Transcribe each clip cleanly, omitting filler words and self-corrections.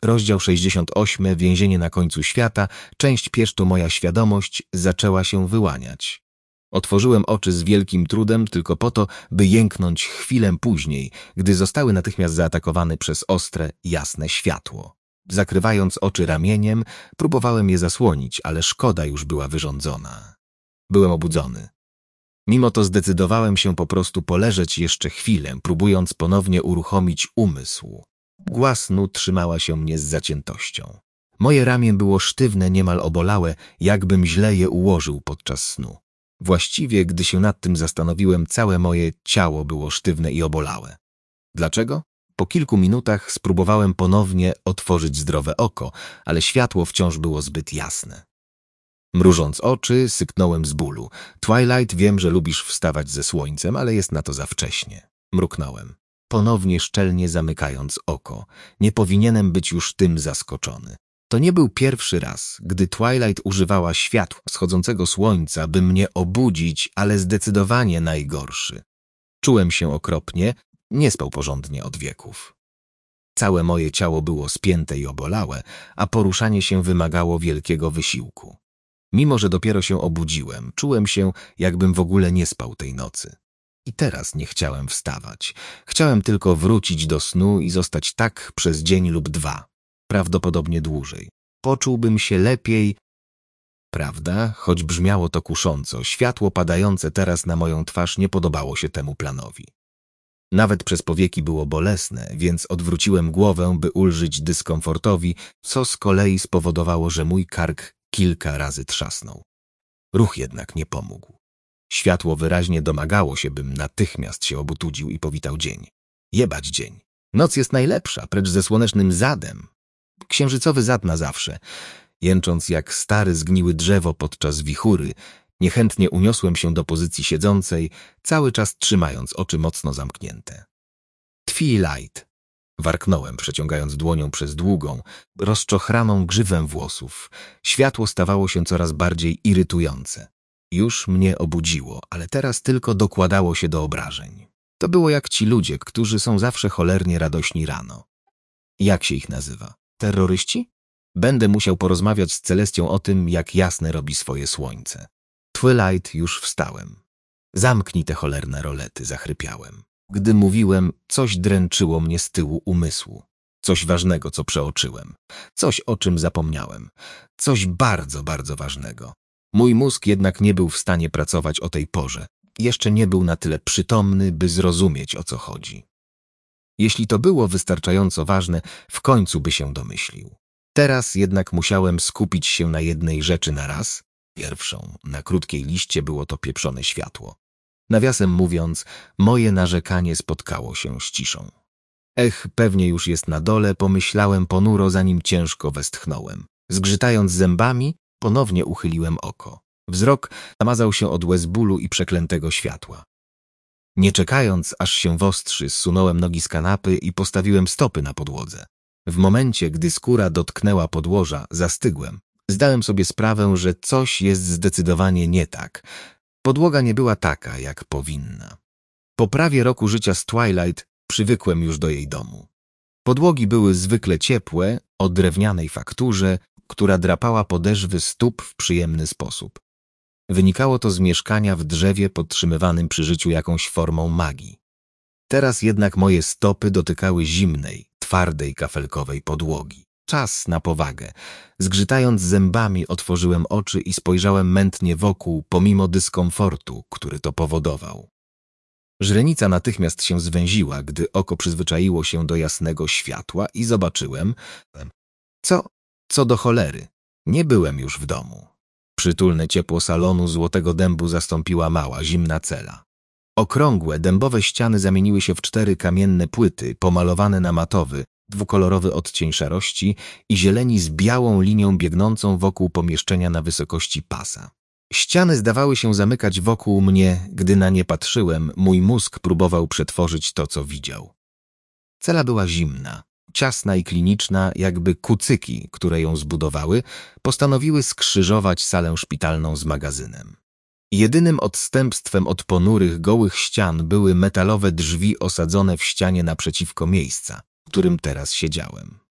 Rozdział 68. Więzienie na końcu świata. Część pierwsza. Moja świadomość zaczęła się wyłaniać. Otworzyłem oczy z wielkim trudem tylko po to, by jęknąć chwilę później, gdy zostały natychmiast zaatakowane przez ostre, jasne światło. Zakrywając oczy ramieniem, próbowałem je zasłonić, ale szkoda już była wyrządzona. Byłem obudzony. Mimo to zdecydowałem się po prostu poleżeć jeszcze chwilę, próbując ponownie uruchomić umysł. Mgła snu trzymała się mnie z zaciętością. Moje ramię było sztywne, niemal obolałe, jakbym źle je ułożył podczas snu. Właściwie, gdy się nad tym zastanowiłem, całe moje ciało było sztywne i obolałe. Dlaczego? Po kilku minutach spróbowałem ponownie otworzyć zdrowe oko, ale światło wciąż było zbyt jasne. Mrużąc oczy, syknąłem z bólu. Twilight, wiem, że lubisz wstawać ze słońcem, ale jest na to za wcześnie. Mruknąłem, ponownie szczelnie zamykając oko. Nie powinienem być już tym zaskoczony. To nie był pierwszy raz, gdy Twilight używała światła wschodzącego słońca, by mnie obudzić, ale zdecydowanie najgorszy. Czułem się okropnie, nie spał porządnie od wieków. Całe moje ciało było spięte i obolałe, a poruszanie się wymagało wielkiego wysiłku. Mimo że dopiero się obudziłem, czułem się, jakbym w ogóle nie spał tej nocy. I teraz nie chciałem wstawać. Chciałem tylko wrócić do snu i zostać tak przez dzień lub dwa. Prawdopodobnie dłużej. Poczułbym się lepiej. Prawda? Choć brzmiało to kusząco, światło padające teraz na moją twarz nie podobało się temu planowi. Nawet przez powieki było bolesne, więc odwróciłem głowę, by ulżyć dyskomfortowi, co z kolei spowodowało, że mój kark kilka razy trzasnął. Ruch jednak nie pomógł. Światło wyraźnie domagało się, bym natychmiast się obutudził i powitał dzień. Jebać dzień. Noc jest najlepsza, precz ze słonecznym zadem. Księżycowy zad na zawsze. Jęcząc jak stare zgniłe drzewo podczas wichury, niechętnie uniosłem się do pozycji siedzącej, cały czas trzymając oczy mocno zamknięte. Twilight! Warknąłem, przeciągając dłonią przez długą, rozczochraną grzywę włosów. Światło stawało się coraz bardziej irytujące. Już mnie obudziło, ale teraz tylko dokładało się do obrażeń. To było jak ci ludzie, którzy są zawsze cholernie radośni rano. Jak się ich nazywa? Terroryści? Będę musiał porozmawiać z Celestią o tym, jak jasne robi swoje słońce. Twilight, już wstałem. Zamknij te cholerne rolety, zachrypiałem. Gdy mówiłem, coś dręczyło mnie z tyłu umysłu. Coś ważnego, co przeoczyłem. Coś, o czym zapomniałem. Coś bardzo, bardzo ważnego. Mój mózg jednak nie był w stanie pracować o tej porze. Jeszcze nie był na tyle przytomny, by zrozumieć, o co chodzi. Jeśli to było wystarczająco ważne, w końcu by się domyślił. Teraz jednak musiałem skupić się na jednej rzeczy na raz. Pierwszą, na krótkiej liście, było to pieprzone światło. Nawiasem mówiąc, moje narzekanie spotkało się z ciszą. Ech, pewnie już jest na dole, pomyślałem ponuro, zanim ciężko westchnąłem. Zgrzytając zębami, ponownie uchyliłem oko. Wzrok zamazał się od łez bólu i przeklętego światła. Nie czekając, aż się wostrzy, zsunąłem nogi z kanapy i postawiłem stopy na podłodze. W momencie, gdy skóra dotknęła podłoża, zastygłem. Zdałem sobie sprawę, że coś jest zdecydowanie nie tak. Podłoga nie była taka, jak powinna. Po prawie roku życia z Twilight przywykłem już do jej domu. Podłogi były zwykle ciepłe, o drewnianej fakturze, która drapała podeszwy stóp w przyjemny sposób. Wynikało to z mieszkania w drzewie podtrzymywanym przy życiu jakąś formą magii. Teraz jednak moje stopy dotykały zimnej, twardej kafelkowej podłogi. Czas na powagę. Zgrzytając zębami, otworzyłem oczy i spojrzałem mętnie wokół, pomimo dyskomfortu, który to powodował. Źrenica natychmiast się zwęziła, gdy oko przyzwyczaiło się do jasnego światła i zobaczyłem... Co do cholery? Nie byłem już w domu. Przytulne ciepło salonu Złotego Dębu zastąpiła mała, zimna cela. Okrągłe, dębowe ściany zamieniły się w 4 kamienne płyty, pomalowane na matowy, dwukolorowy odcień szarości i zieleni z białą linią biegnącą wokół pomieszczenia na wysokości pasa. Ściany zdawały się zamykać wokół mnie, gdy na nie patrzyłem, mój mózg próbował przetworzyć to, co widział. Cela była zimna, ciasna i kliniczna, jakby kucyki, które ją zbudowały, postanowiły skrzyżować salę szpitalną z magazynem. Jedynym odstępstwem od ponurych, gołych ścian były metalowe drzwi osadzone w ścianie naprzeciwko miejsca, w którym teraz siedziałem.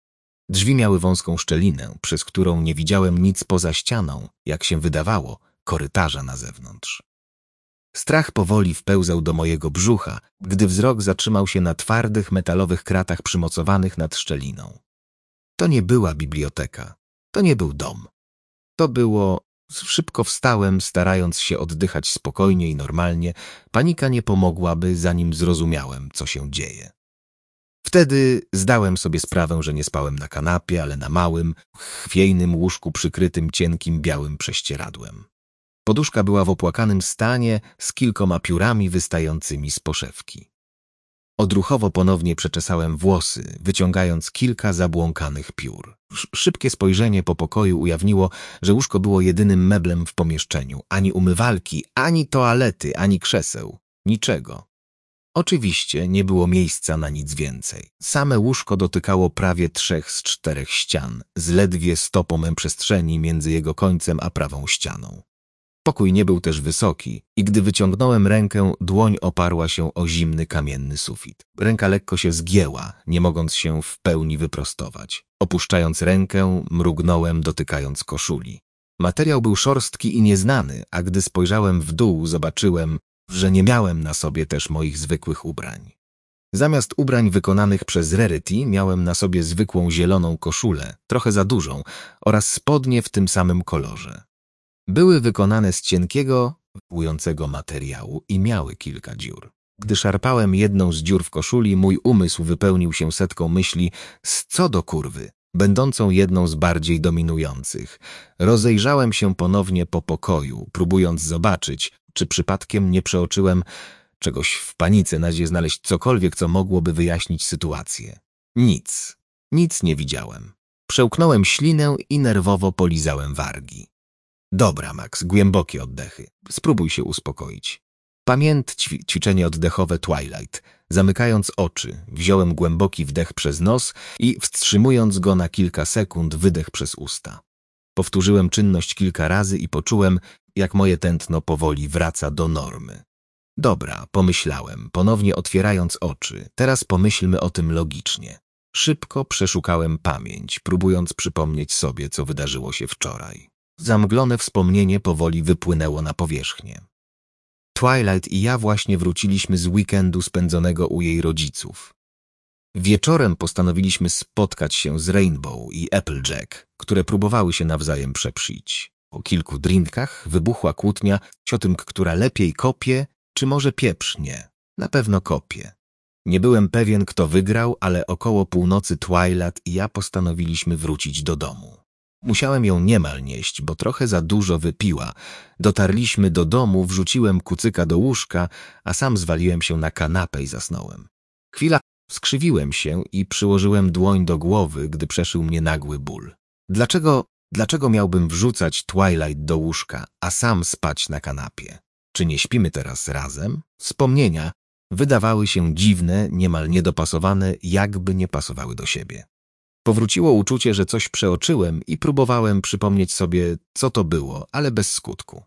Drzwi miały wąską szczelinę, przez którą nie widziałem nic poza ścianą, jak się wydawało, korytarza na zewnątrz. Strach powoli wpełzał do mojego brzucha, gdy wzrok zatrzymał się na twardych, metalowych kratach przymocowanych nad szczeliną. To nie była biblioteka, to nie był dom. To było... Szybko wstałem, starając się oddychać spokojnie i normalnie. Panika nie pomogłaby, zanim zrozumiałem, co się dzieje. Wtedy zdałem sobie sprawę, że nie spałem na kanapie, ale na małym, chwiejnym łóżku przykrytym cienkim białym prześcieradłem. Poduszka była w opłakanym stanie z kilkoma piórami wystającymi z poszewki. Odruchowo ponownie przeczesałem włosy, wyciągając kilka zabłąkanych piór. Szybkie spojrzenie po pokoju ujawniło, że łóżko było jedynym meblem w pomieszczeniu. Ani umywalki, ani toalety, ani krzeseł. Niczego. Oczywiście nie było miejsca na nic więcej. Same łóżko dotykało prawie 3 z 4 ścian, z ledwie stopą przestrzeni między jego końcem a prawą ścianą. Pokój nie był też wysoki i gdy wyciągnąłem rękę, dłoń oparła się o zimny kamienny sufit. Ręka lekko się zgięła, nie mogąc się w pełni wyprostować. Opuszczając rękę, mrugnąłem, dotykając koszuli. Materiał był szorstki i nieznany, a gdy spojrzałem w dół, zobaczyłem, że nie miałem na sobie też moich zwykłych ubrań. Zamiast ubrań wykonanych przez Rarity miałem na sobie zwykłą zieloną koszulę, trochę za dużą, oraz spodnie w tym samym kolorze. Były wykonane z cienkiego, płującego materiału i miały kilka dziur. Gdy szarpałem jedną z dziur w koszuli, mój umysł wypełnił się setką myśli z co do kurwy, będącą jedną z bardziej dominujących. Rozejrzałem się ponownie po pokoju, próbując zobaczyć, czy przypadkiem nie przeoczyłem czegoś w panice, nadzie znaleźć cokolwiek, co mogłoby wyjaśnić sytuację. Nic nie widziałem. Przełknąłem ślinę i nerwowo polizałem wargi. Dobra, Max, głębokie oddechy. Spróbuj się uspokoić. Ćwiczenie oddechowe Twilight. Zamykając oczy, wziąłem głęboki wdech przez nos i wstrzymując go na kilka sekund, wydech przez usta. Powtórzyłem czynność kilka razy i poczułem, jak moje tętno powoli wraca do normy. Dobra, pomyślałem, ponownie otwierając oczy. Teraz pomyślmy o tym logicznie. Szybko przeszukałem pamięć, próbując przypomnieć sobie, co wydarzyło się wczoraj. Zamglone wspomnienie powoli wypłynęło na powierzchnię. Twilight i ja właśnie wróciliśmy z weekendu spędzonego u jej rodziców. Wieczorem postanowiliśmy spotkać się z Rainbow i Applejack, które próbowały się nawzajem przeprzyć. Po kilku drinkach wybuchła kłótnia o tym, która lepiej kopie, czy może pieprznie. Na pewno kopie. Nie byłem pewien, kto wygrał, ale około północy Twilight i ja postanowiliśmy wrócić do domu. Musiałem ją niemal nieść, bo trochę za dużo wypiła. Dotarliśmy do domu, wrzuciłem kucyka do łóżka, a sam zwaliłem się na kanapę i zasnąłem. Chwila, skrzywiłem się i przyłożyłem dłoń do głowy, gdy przeszył mnie nagły ból. Dlaczego miałbym wrzucać Twilight do łóżka, a sam spać na kanapie? Czy nie śpimy teraz razem? Wspomnienia wydawały się dziwne, niemal niedopasowane, jakby nie pasowały do siebie. Powróciło uczucie, że coś przeoczyłem i próbowałem przypomnieć sobie, co to było, ale bez skutku.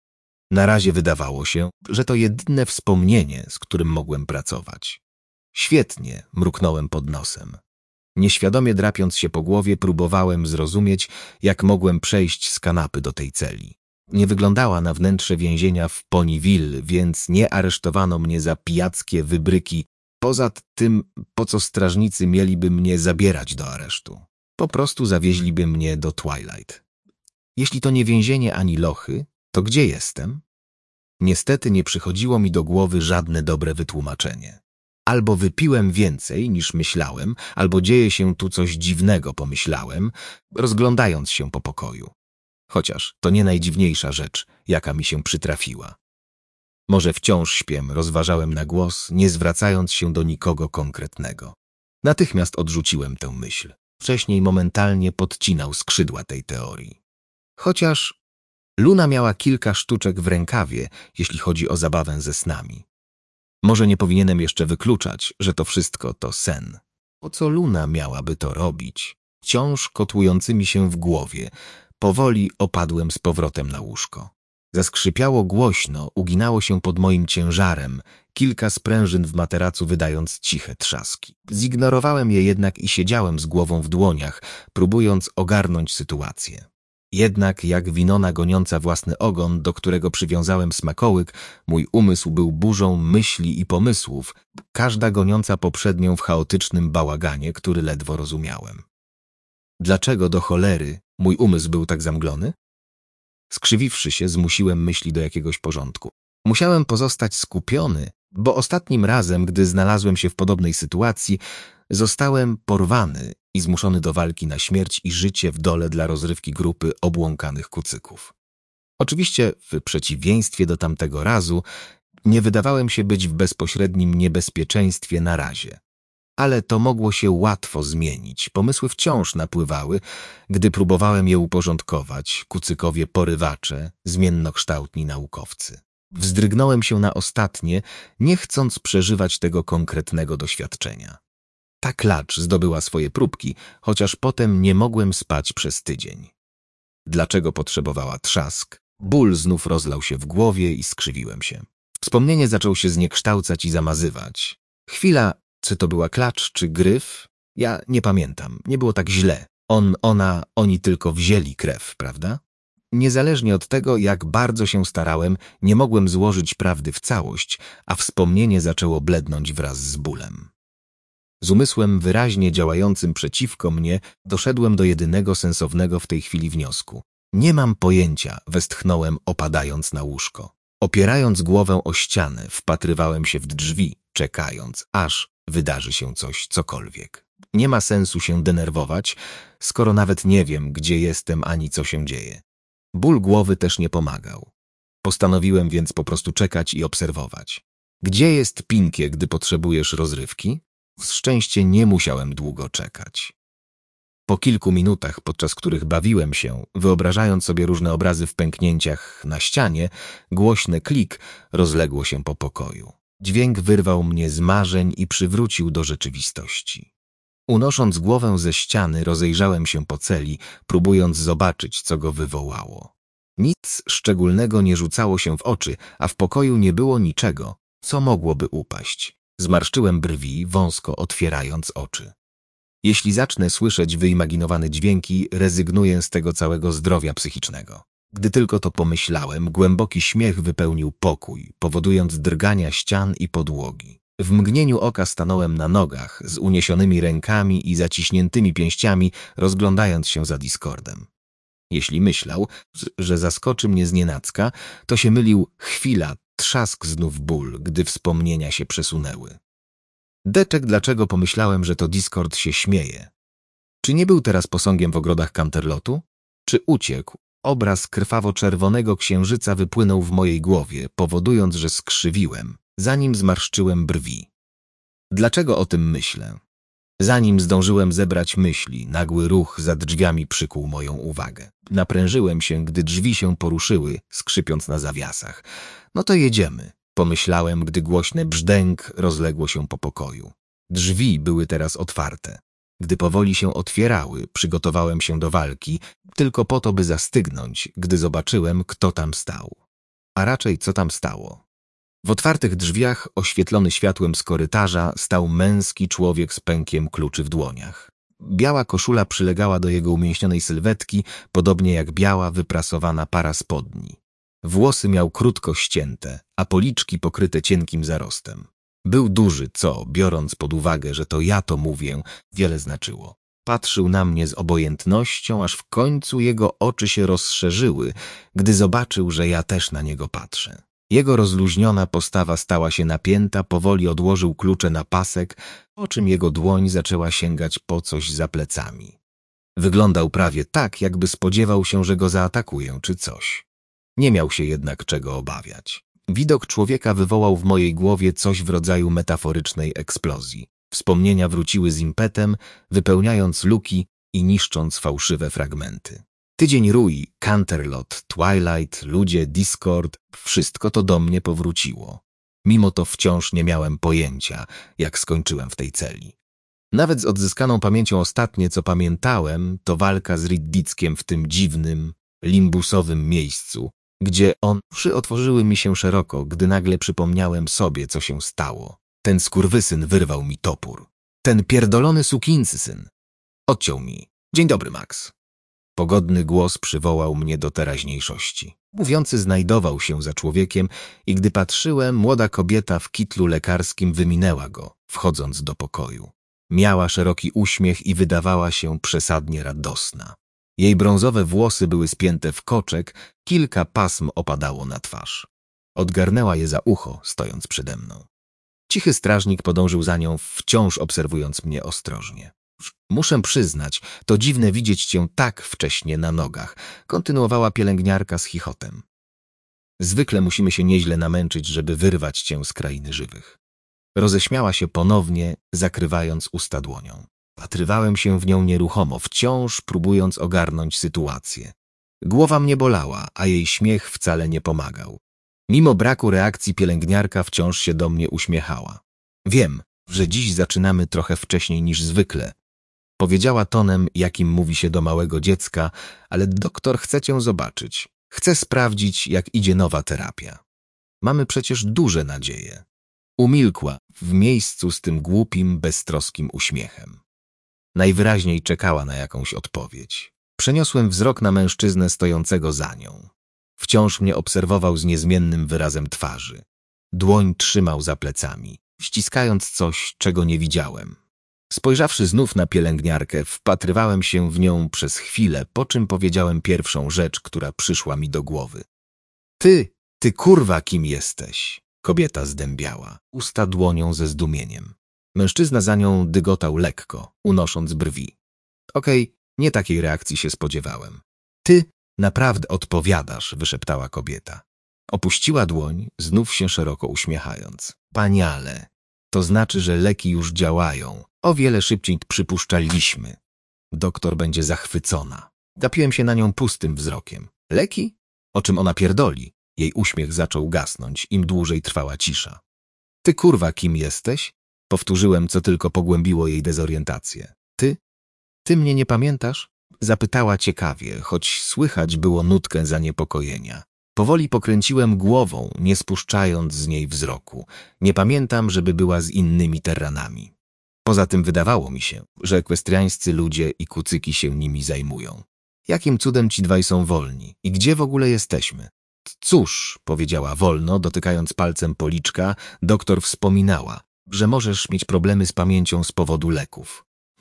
Na razie wydawało się, że to jedyne wspomnienie, z którym mogłem pracować. Świetnie, mruknąłem pod nosem. Nieświadomie drapiąc się po głowie, próbowałem zrozumieć, jak mogłem przejść z kanapy do tej celi. Nie wyglądała na wnętrze więzienia w Ponyville, więc nie aresztowano mnie za pijackie wybryki. Poza tym, po co strażnicy mieliby mnie zabierać do aresztu? Po prostu zawieźliby mnie do Twilight. Jeśli to nie więzienie ani lochy, to gdzie jestem? Niestety nie przychodziło mi do głowy żadne dobre wytłumaczenie. Albo wypiłem więcej niż myślałem, albo dzieje się tu coś dziwnego, pomyślałem, rozglądając się po pokoju. Chociaż to nie najdziwniejsza rzecz, jaka mi się przytrafiła. Może wciąż śpię, rozważałem na głos, nie zwracając się do nikogo konkretnego. Natychmiast odrzuciłem tę myśl. Wcześniej momentalnie podcinał skrzydła tej teorii. Chociaż Luna miała kilka sztuczek w rękawie, jeśli chodzi o zabawę ze snami. Może nie powinienem jeszcze wykluczać, że to wszystko to sen. Po co Luna miałaby to robić? Wciąż kotłującymi się w głowie, powoli opadłem z powrotem na łóżko. Zaskrzypiało głośno, uginało się pod moim ciężarem, kilka sprężyn w materacu wydając ciche trzaski. Zignorowałem je jednak i siedziałem z głową w dłoniach, próbując ogarnąć sytuację. Jednak jak winona goniąca własny ogon, do którego przywiązałem smakołyk, mój umysł był burzą myśli i pomysłów, każda goniąca poprzednią w chaotycznym bałaganie, który ledwo rozumiałem. Dlaczego do cholery mój umysł był tak zamglony? Skrzywiwszy się, zmusiłem myśli do jakiegoś porządku. Musiałem pozostać skupiony, bo ostatnim razem, gdy znalazłem się w podobnej sytuacji, zostałem porwany i zmuszony do walki na śmierć i życie w dole dla rozrywki grupy obłąkanych kucyków. Oczywiście, w przeciwieństwie do tamtego razu, nie wydawałem się być w bezpośrednim niebezpieczeństwie na razie. Ale to mogło się łatwo zmienić. Pomysły wciąż napływały, gdy próbowałem je uporządkować, kucykowie porywacze, zmiennokształtni naukowcy. Wzdrygnąłem się na ostatnie, nie chcąc przeżywać tego konkretnego doświadczenia. Ta klacz zdobyła swoje próbki, chociaż potem nie mogłem spać przez tydzień. Dlaczego potrzebowała trzask? Ból znów rozlał się w głowie i skrzywiłem się. Wspomnienie zaczął się zniekształcać i zamazywać. Chwila, czy to była klacz, czy gryf? Ja nie pamiętam, nie było tak źle. Oni tylko wzięli krew, prawda? Niezależnie od tego, jak bardzo się starałem, nie mogłem złożyć prawdy w całość, a wspomnienie zaczęło blednąć wraz z bólem. Z umysłem wyraźnie działającym przeciwko mnie doszedłem do jedynego sensownego w tej chwili wniosku. Nie mam pojęcia, westchnąłem, opadając na łóżko. Opierając głowę o ścianę, wpatrywałem się w drzwi, czekając, aż wydarzy się cokolwiek. Nie ma sensu się denerwować, skoro nawet nie wiem, gdzie jestem ani co się dzieje. Ból głowy też nie pomagał. Postanowiłem więc po prostu czekać i obserwować. Gdzie jest Pinkie, gdy potrzebujesz rozrywki? Z szczęście nie musiałem długo czekać. Po kilku minutach, podczas których bawiłem się, wyobrażając sobie różne obrazy w pęknięciach na ścianie, głośny klik rozległo się po pokoju. Dźwięk wyrwał mnie z marzeń i przywrócił do rzeczywistości. Unosząc głowę ze ściany, rozejrzałem się po celi, próbując zobaczyć, co go wywołało. Nic szczególnego nie rzucało się w oczy, a w pokoju nie było niczego, co mogłoby upaść. Zmarszczyłem brwi, wąsko otwierając oczy. Jeśli zacznę słyszeć wyimaginowane dźwięki, rezygnuję z tego całego zdrowia psychicznego. Gdy tylko to pomyślałem, głęboki śmiech wypełnił pokój, powodując drgania ścian i podłogi. W mgnieniu oka stanąłem na nogach, z uniesionymi rękami i zaciśniętymi pięściami, rozglądając się za Discordem. Jeśli myślał, że zaskoczy mnie znienacka, to się mylił. Chwila, trzask znów ból, gdy wspomnienia się przesunęły. Deczek, dlaczego pomyślałem, że to Discord się śmieje? Czy nie był teraz posągiem w ogrodach Canterlotu? Czy uciekł? Obraz krwawo-czerwonego księżyca wypłynął w mojej głowie, powodując, że skrzywiłem, zanim zmarszczyłem brwi. Dlaczego o tym myślę? Zanim zdążyłem zebrać myśli, nagły ruch za drzwiami przykuł moją uwagę. Naprężyłem się, gdy drzwi się poruszyły, skrzypiąc na zawiasach. No to jedziemy, pomyślałem, gdy głośne brzdęk rozległo się po pokoju. Drzwi były teraz otwarte. Gdy powoli się otwierały, przygotowałem się do walki, tylko po to, by zastygnąć, gdy zobaczyłem, kto tam stał. A raczej co tam stało. W otwartych drzwiach, oświetlony światłem z korytarza, stał męski człowiek z pękiem kluczy w dłoniach. Biała koszula przylegała do jego umięśnionej sylwetki, podobnie jak biała, wyprasowana para spodni. Włosy miał krótko ścięte, a policzki pokryte cienkim zarostem. Był duży, co, biorąc pod uwagę, że to ja to mówię, wiele znaczyło. Patrzył na mnie z obojętnością, aż w końcu jego oczy się rozszerzyły, gdy zobaczył, że ja też na niego patrzę. Jego rozluźniona postawa stała się napięta, powoli odłożył klucze na pasek, po czym jego dłoń zaczęła sięgać po coś za plecami. Wyglądał prawie tak, jakby spodziewał się, że go zaatakuję czy coś. Nie miał się jednak czego obawiać. Widok człowieka wywołał w mojej głowie coś w rodzaju metaforycznej eksplozji. Wspomnienia wróciły z impetem, wypełniając luki i niszcząc fałszywe fragmenty. Tydzień Rui, Canterlot, Twilight, ludzie, Discord, wszystko to do mnie powróciło. Mimo to wciąż nie miałem pojęcia, jak skończyłem w tej celi. Nawet z odzyskaną pamięcią ostatnie, co pamiętałem, to walka z Riddickiem w tym dziwnym, limbusowym miejscu, gdzie on uszy otworzyły mi się szeroko, gdy nagle przypomniałem sobie, co się stało. Ten skurwysyn wyrwał mi topór. Ten pierdolony sukinsyn. Odciął mi. Dzień dobry, Max. Pogodny głos przywołał mnie do teraźniejszości. Mówiący znajdował się za człowiekiem i gdy patrzyłem, młoda kobieta w kitlu lekarskim wyminęła go, wchodząc do pokoju. Miała szeroki uśmiech i wydawała się przesadnie radosna. Jej brązowe włosy były spięte w koczek, kilka pasm opadało na twarz. Odgarnęła je za ucho, stojąc przede mną. Cichy strażnik podążył za nią, wciąż obserwując mnie ostrożnie. Muszę przyznać, to dziwne widzieć cię tak wcześnie na nogach, kontynuowała pielęgniarka z chichotem. Zwykle musimy się nieźle namęczyć, żeby wyrwać cię z krainy żywych. Roześmiała się ponownie, zakrywając usta dłonią. Patrywałem się w nią nieruchomo, wciąż próbując ogarnąć sytuację. Głowa mnie bolała, a jej śmiech wcale nie pomagał. Mimo braku reakcji pielęgniarka wciąż się do mnie uśmiechała. Wiem, że dziś zaczynamy trochę wcześniej niż zwykle. Powiedziała tonem, jakim mówi się do małego dziecka, ale doktor chce cię zobaczyć. Chce sprawdzić, jak idzie nowa terapia. Mamy przecież duże nadzieje. Umilkła w miejscu z tym głupim, beztroskim uśmiechem. Najwyraźniej czekała na jakąś odpowiedź. Przeniosłem wzrok na mężczyznę stojącego za nią. Wciąż mnie obserwował z niezmiennym wyrazem twarzy. Dłoń trzymał za plecami, ściskając coś, czego nie widziałem. Spojrzawszy znów na pielęgniarkę, wpatrywałem się w nią przez chwilę, po czym powiedziałem pierwszą rzecz, która przyszła mi do głowy. Ty kurwa, kim jesteś? Kobieta zdębiała, usta dłonią ze zdumieniem. Mężczyzna za nią dygotał lekko, unosząc brwi. Okej, nie takiej reakcji się spodziewałem. Ty naprawdę odpowiadasz, wyszeptała kobieta. Opuściła dłoń, znów się szeroko uśmiechając. Paniale, to znaczy, że leki już działają. O wiele szybciej przypuszczaliśmy. Doktor będzie zachwycona. Gapiłem się na nią pustym wzrokiem. Leki? O czym ona pierdoli? Jej uśmiech zaczął gasnąć, im dłużej trwała cisza. Ty kurwa, kim jesteś? Powtórzyłem, co tylko pogłębiło jej dezorientację. Ty mnie nie pamiętasz? Zapytała ciekawie, choć słychać było nutkę zaniepokojenia. Powoli pokręciłem głową, nie spuszczając z niej wzroku. Nie pamiętam, żeby była z innymi terranami. Poza tym wydawało mi się, że ekwestriańscy ludzie i kucyki się nimi zajmują. Jakim cudem ci dwaj są wolni? I gdzie w ogóle jesteśmy? Cóż, powiedziała wolno, dotykając palcem policzka, doktor wspominała, że możesz mieć problemy z pamięcią z powodu leków.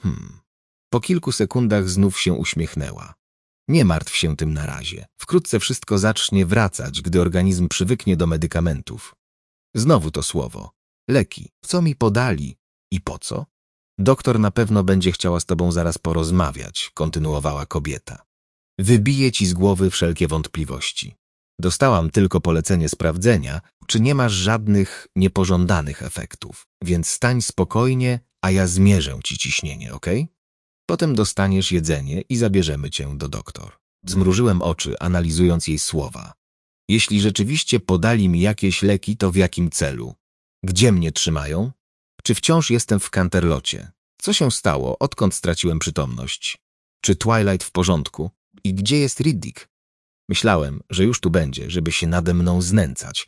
Po kilku sekundach znów się uśmiechnęła. Nie martw się tym na razie. Wkrótce wszystko zacznie wracać, gdy organizm przywyknie do medykamentów. Znowu to słowo. Leki. Co mi podali? I po co? Doktor na pewno będzie chciała z tobą zaraz porozmawiać, kontynuowała kobieta. Wybije ci z głowy wszelkie wątpliwości. Dostałam tylko polecenie sprawdzenia, czy nie masz żadnych niepożądanych efektów, więc stań spokojnie, a ja zmierzę ci ciśnienie, okej? Potem dostaniesz jedzenie i zabierzemy cię do doktor. Zmrużyłem oczy, analizując jej słowa. Jeśli rzeczywiście podali mi jakieś leki, to w jakim celu? Gdzie mnie trzymają? Czy wciąż jestem w Canterlocie? Co się stało? Odkąd straciłem przytomność? Czy Twilight w porządku? I gdzie jest Riddick? Myślałem, że już tu będzie, żeby się nade mną znęcać.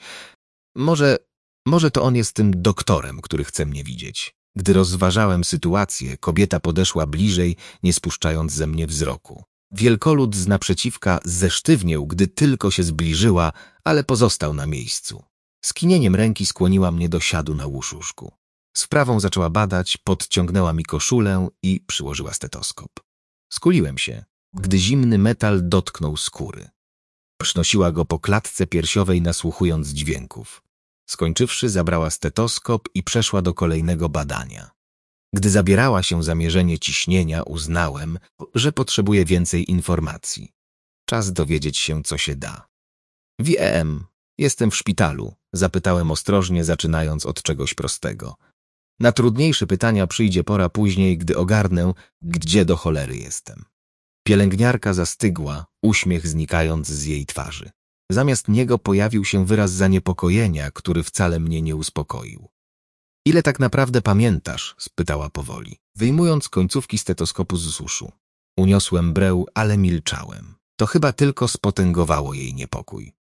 Może to on jest tym doktorem, który chce mnie widzieć. Gdy rozważałem sytuację, kobieta podeszła bliżej, nie spuszczając ze mnie wzroku. Wielkolud z naprzeciwka zesztywniał, gdy tylko się zbliżyła, ale pozostał na miejscu. Skinieniem ręki skłoniła mnie do siadu na łóżku. Sprawą zaczęła badać, podciągnęła mi koszulę i przyłożyła stetoskop. Skuliłem się, gdy zimny metal dotknął skóry. Przynosiła go po klatce piersiowej, nasłuchując dźwięków. Skończywszy, zabrała stetoskop i przeszła do kolejnego badania. Gdy zabierała się za mierzenie ciśnienia, uznałem, że potrzebuję więcej informacji. Czas dowiedzieć się, co się da. Wiem, jestem w szpitalu, zapytałem ostrożnie, zaczynając od czegoś prostego. Na trudniejsze pytania przyjdzie pora później, gdy ogarnę, gdzie do cholery jestem. Pielęgniarka zastygła, uśmiech znikając z jej twarzy. Zamiast niego pojawił się wyraz zaniepokojenia, który wcale mnie nie uspokoił. Ile tak naprawdę pamiętasz? Spytała powoli, wyjmując końcówki stetoskopu z uszu. Uniosłem breł, ale milczałem. To chyba tylko spotęgowało jej niepokój.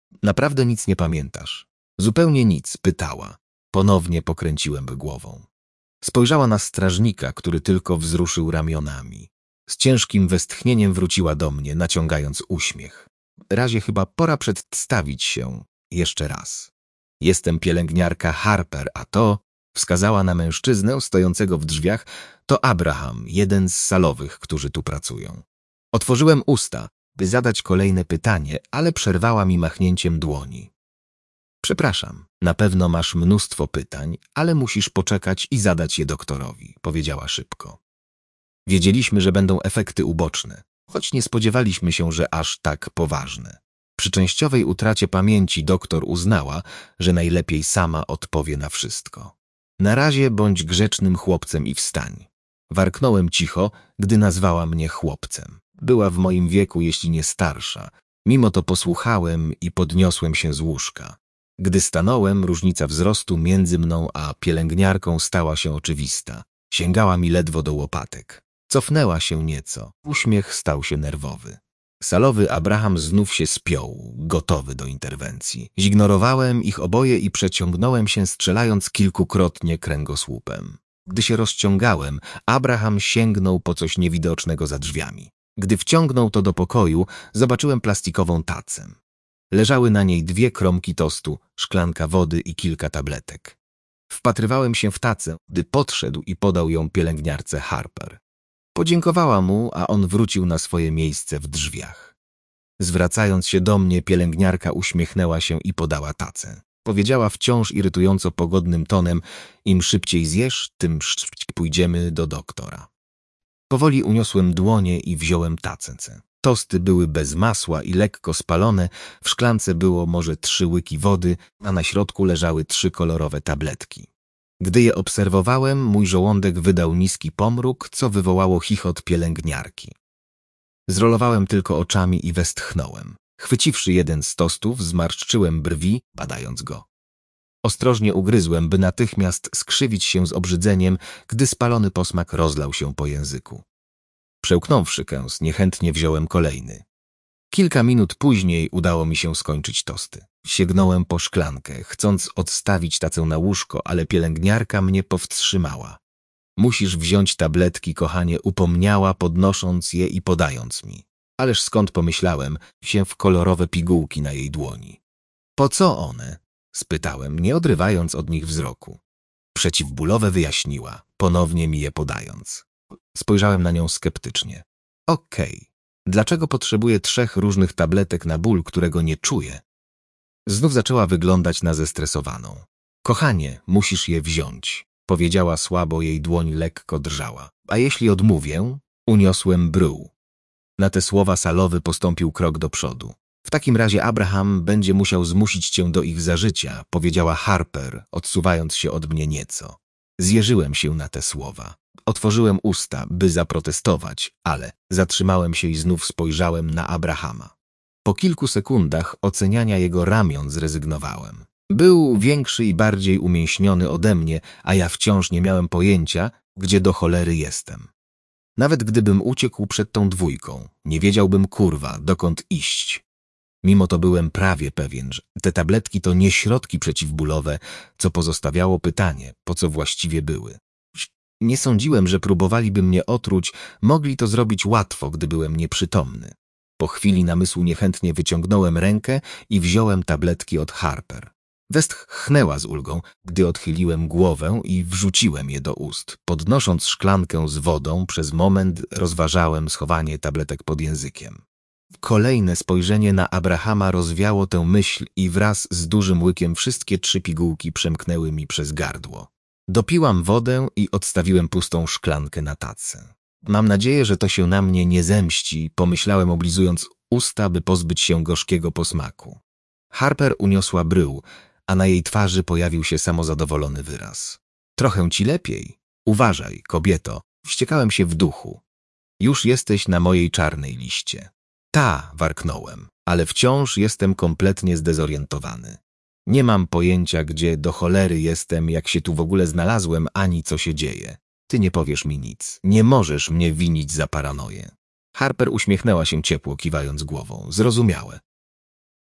Naprawdę nic nie pamiętasz? Zupełnie nic, pytała. Ponownie pokręciłem głową. Spojrzała na strażnika, który tylko wzruszył ramionami. Z ciężkim westchnieniem wróciła do mnie, naciągając uśmiech. Razie chyba pora przedstawić się jeszcze raz. Jestem pielęgniarka Harper, a to, wskazała na mężczyznę stojącego w drzwiach, to Abraham, jeden z salowych, którzy tu pracują. Otworzyłem usta, by zadać kolejne pytanie, ale przerwała mi machnięciem dłoni. Przepraszam, na pewno masz mnóstwo pytań, ale musisz poczekać i zadać je doktorowi, powiedziała szybko. Wiedzieliśmy, że będą efekty uboczne, choć nie spodziewaliśmy się, że aż tak poważne. Przy częściowej utracie pamięci doktor uznała, że najlepiej sama odpowie na wszystko. Na razie bądź grzecznym chłopcem i wstań. Warknąłem cicho, gdy nazwała mnie chłopcem. Była w moim wieku, jeśli nie starsza. Mimo to posłuchałem i podniosłem się z łóżka. Gdy stanąłem, różnica wzrostu między mną a pielęgniarką stała się oczywista. Sięgała mi ledwo do łopatek. Cofnęła się nieco. Uśmiech stał się nerwowy. Salowy Abraham znów się spiął, gotowy do interwencji. Zignorowałem ich oboje i przeciągnąłem się, strzelając kilkukrotnie kręgosłupem. Gdy się rozciągałem, Abraham sięgnął po coś niewidocznego za drzwiami. Gdy wciągnął to do pokoju, zobaczyłem plastikową tacę. Leżały na niej 2 kromki tostu, szklanka wody i kilka tabletek. Wpatrywałem się w tacę, gdy podszedł i podał ją pielęgniarce Harper. Podziękowała mu, a on wrócił na swoje miejsce w drzwiach. Zwracając się do mnie, pielęgniarka uśmiechnęła się i podała tacę. Powiedziała wciąż irytująco pogodnym tonem: im szybciej zjesz, tym szybciej pójdziemy do doktora. Powoli uniosłem dłonie i wziąłem tacę. Tosty były bez masła i lekko spalone, w szklance było może 3 łyki wody, a na środku leżały 3 kolorowe tabletki. Gdy je obserwowałem, mój żołądek wydał niski pomruk, co wywołało chichot pielęgniarki. Zrolowałem tylko oczami i westchnąłem. Chwyciwszy jeden z tostów, zmarszczyłem brwi, badając go. Ostrożnie ugryzłem, by natychmiast skrzywić się z obrzydzeniem, gdy spalony posmak rozlał się po języku. Przełknąwszy kęs, niechętnie wziąłem kolejny. Kilka minut później udało mi się skończyć tosty. Sięgnąłem po szklankę, chcąc odstawić tacę na łóżko, ale pielęgniarka mnie powstrzymała. Musisz wziąć tabletki, kochanie, upomniała, podnosząc je i podając mi. Ależ skąd, pomyślałem, się w kolorowe pigułki na jej dłoni. Po co one? Spytałem, nie odrywając od nich wzroku. Przeciwbólowe, wyjaśniła, ponownie mi je podając. Spojrzałem na nią sceptycznie. Okej. Dlaczego potrzebuję 3 różnych tabletek na ból, którego nie czuję? Znów zaczęła wyglądać na zestresowaną. Kochanie, musisz je wziąć, powiedziała słabo, jej dłoń lekko drżała. A jeśli odmówię? Uniosłem brzuch. Na te słowa salowy postąpił krok do przodu. W takim razie Abraham będzie musiał zmusić cię do ich zażycia, powiedziała Harper, odsuwając się od mnie nieco. Zjeżyłem się na te słowa. Otworzyłem usta, by zaprotestować, ale zatrzymałem się i znów spojrzałem na Abrahama. Po kilku sekundach oceniania jego ramion zrezygnowałem. Był większy i bardziej umięśniony ode mnie, a ja wciąż nie miałem pojęcia, gdzie do cholery jestem. Nawet gdybym uciekł przed tą 2, nie wiedziałbym, kurwa, dokąd iść. Mimo to byłem prawie pewien, że te tabletki to nie środki przeciwbólowe, co pozostawiało pytanie, po co właściwie były. Nie sądziłem, że próbowaliby mnie otruć, mogli to zrobić łatwo, gdy byłem nieprzytomny. Po chwili namysłu niechętnie wyciągnąłem rękę i wziąłem tabletki od Harper. Westchnęła z ulgą, gdy odchyliłem głowę i wrzuciłem je do ust. Podnosząc szklankę z wodą, przez moment rozważałem schowanie tabletek pod językiem. Kolejne spojrzenie na Abrahama rozwiało tę myśl i wraz z dużym łykiem wszystkie 3 pigułki przemknęły mi przez gardło. Dopiłam wodę i odstawiłem pustą szklankę na tacę. Mam nadzieję, że to się na mnie nie zemści, pomyślałem, oblizując usta, by pozbyć się gorzkiego posmaku. Harper uniosła brył, a na jej twarzy pojawił się samozadowolony wyraz. Trochę ci lepiej. Uważaj, kobieto. Wściekałem się w duchu. Już jesteś na mojej czarnej liście. Ta, warknąłem, ale wciąż jestem kompletnie zdezorientowany. Nie mam pojęcia, gdzie do cholery jestem, jak się tu w ogóle znalazłem, ani co się dzieje. Ty nie powiesz mi nic. Nie możesz mnie winić za paranoję. Harper uśmiechnęła się ciepło, kiwając głową. Zrozumiałe.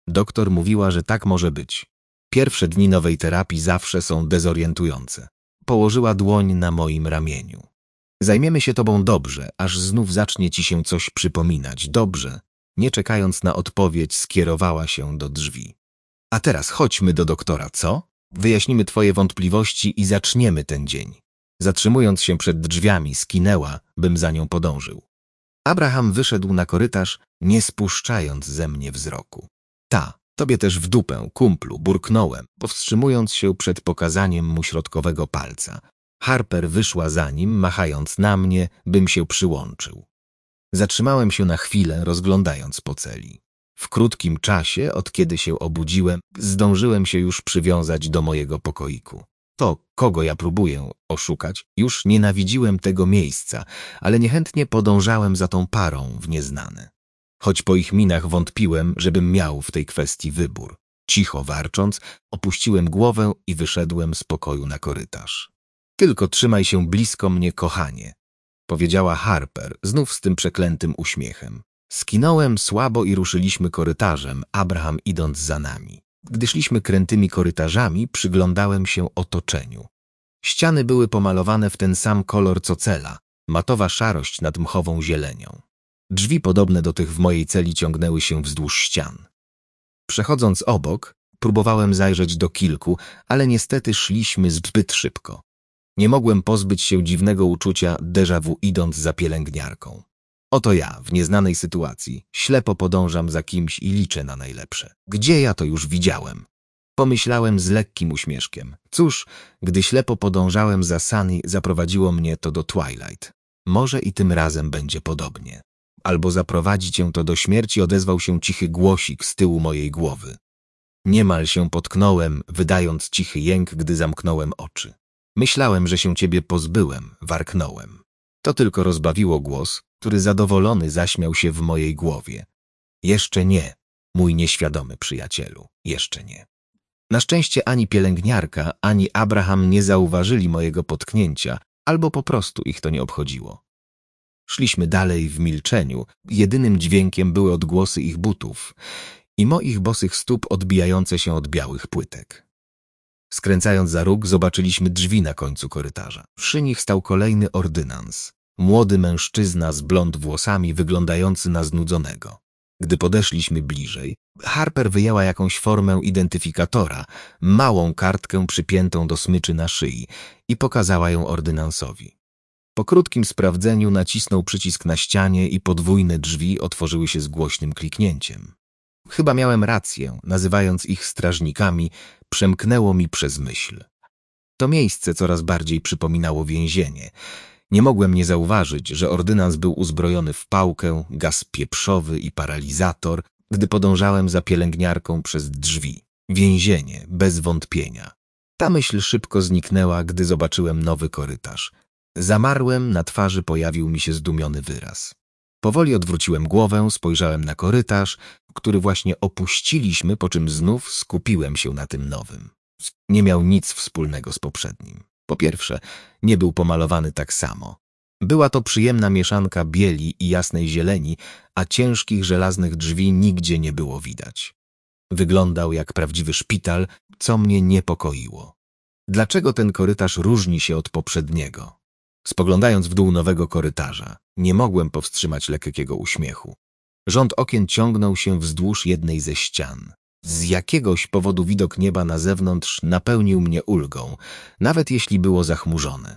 Doktor mówiła, że tak może być. Pierwsze dni nowej terapii zawsze są dezorientujące. Położyła dłoń na moim ramieniu. Zajmiemy się tobą dobrze, aż znów zacznie ci się coś przypominać. Dobrze. Nie czekając na odpowiedź, skierowała się do drzwi. A teraz chodźmy do doktora, co? Wyjaśnimy twoje wątpliwości i zaczniemy ten dzień. Zatrzymując się przed drzwiami, skinęła, bym za nią podążył. Abraham wyszedł na korytarz, nie spuszczając ze mnie wzroku. Tobie też w dupę, kumplu, burknąłem, powstrzymując się przed pokazaniem mu środkowego palca. Harper wyszła za nim, machając na mnie, bym się przyłączył. Zatrzymałem się na chwilę, rozglądając po celi. W krótkim czasie, od kiedy się obudziłem, zdążyłem się już przywiązać do mojego pokoiku. To, kogo ja próbuję oszukać, już nienawidziłem tego miejsca, ale niechętnie podążałem za tą parą w nieznane. Choć po ich minach wątpiłem, żebym miał w tej kwestii wybór. Cicho warcząc, opuściłem głowę i wyszedłem z pokoju na korytarz. Tylko trzymaj się blisko mnie, kochanie, powiedziała Harper, znów z tym przeklętym uśmiechem. Skinąłem słabo i ruszyliśmy korytarzem, Abraham idąc za nami. Gdy szliśmy krętymi korytarzami, przyglądałem się otoczeniu. Ściany były pomalowane w ten sam kolor co cela, matowa szarość nad mchową zielenią. Drzwi podobne do tych w mojej celi ciągnęły się wzdłuż ścian. Przechodząc obok, próbowałem zajrzeć do kilku, ale niestety szliśmy zbyt szybko. Nie mogłem pozbyć się dziwnego uczucia déjà vu idąc za pielęgniarką. Oto ja, w nieznanej sytuacji, ślepo podążam za kimś i liczę na najlepsze. Gdzie ja to już widziałem? Pomyślałem z lekkim uśmieszkiem. Cóż, gdy ślepo podążałem za Sunny, zaprowadziło mnie to do Twilight. Może i tym razem będzie podobnie. Albo zaprowadzi cię to do śmierci, odezwał się cichy głosik z tyłu mojej głowy. Niemal się potknąłem, wydając cichy jęk, gdy zamknąłem oczy. Myślałem, że się ciebie pozbyłem, warknąłem. To tylko rozbawiło głos, który zadowolony zaśmiał się w mojej głowie. Jeszcze nie, mój nieświadomy przyjacielu, jeszcze nie. Na szczęście ani pielęgniarka, ani Abraham nie zauważyli mojego potknięcia, albo po prostu ich to nie obchodziło. Szliśmy dalej w milczeniu, jedynym dźwiękiem były odgłosy ich butów i moich bosych stóp odbijające się od białych płytek. Skręcając za róg, zobaczyliśmy drzwi na końcu korytarza. Przy nich stał kolejny ordynans. Młody mężczyzna z blond włosami, wyglądający na znudzonego. Gdy podeszliśmy bliżej, Harper wyjęła jakąś formę identyfikatora, małą kartkę przypiętą do smyczy na szyi i pokazała ją ordynansowi. Po krótkim sprawdzeniu nacisnął przycisk na ścianie i podwójne drzwi otworzyły się z głośnym kliknięciem. Chyba miałem rację, nazywając ich strażnikami, przemknęło mi przez myśl. To miejsce coraz bardziej przypominało więzienie. Nie mogłem nie zauważyć, że ordynans był uzbrojony w pałkę, gaz pieprzowy i paralizator, gdy podążałem za pielęgniarką przez drzwi. Więzienie, bez wątpienia. Ta myśl szybko zniknęła, gdy zobaczyłem nowy korytarz. Zamarłem, na twarzy pojawił mi się zdumiony wyraz. Powoli odwróciłem głowę, spojrzałem na korytarz, który właśnie opuściliśmy, po czym znów skupiłem się na tym nowym. Nie miał nic wspólnego z poprzednim. Po pierwsze, nie był pomalowany tak samo. Była to przyjemna mieszanka bieli i jasnej zieleni, a ciężkich żelaznych drzwi nigdzie nie było widać. Wyglądał jak prawdziwy szpital, co mnie niepokoiło. Dlaczego ten korytarz różni się od poprzedniego? Spoglądając w dół nowego korytarza, nie mogłem powstrzymać lekkiego uśmiechu. Rząd okien ciągnął się wzdłuż jednej ze ścian. Z jakiegoś powodu widok nieba na zewnątrz napełnił mnie ulgą, nawet jeśli było zachmurzone.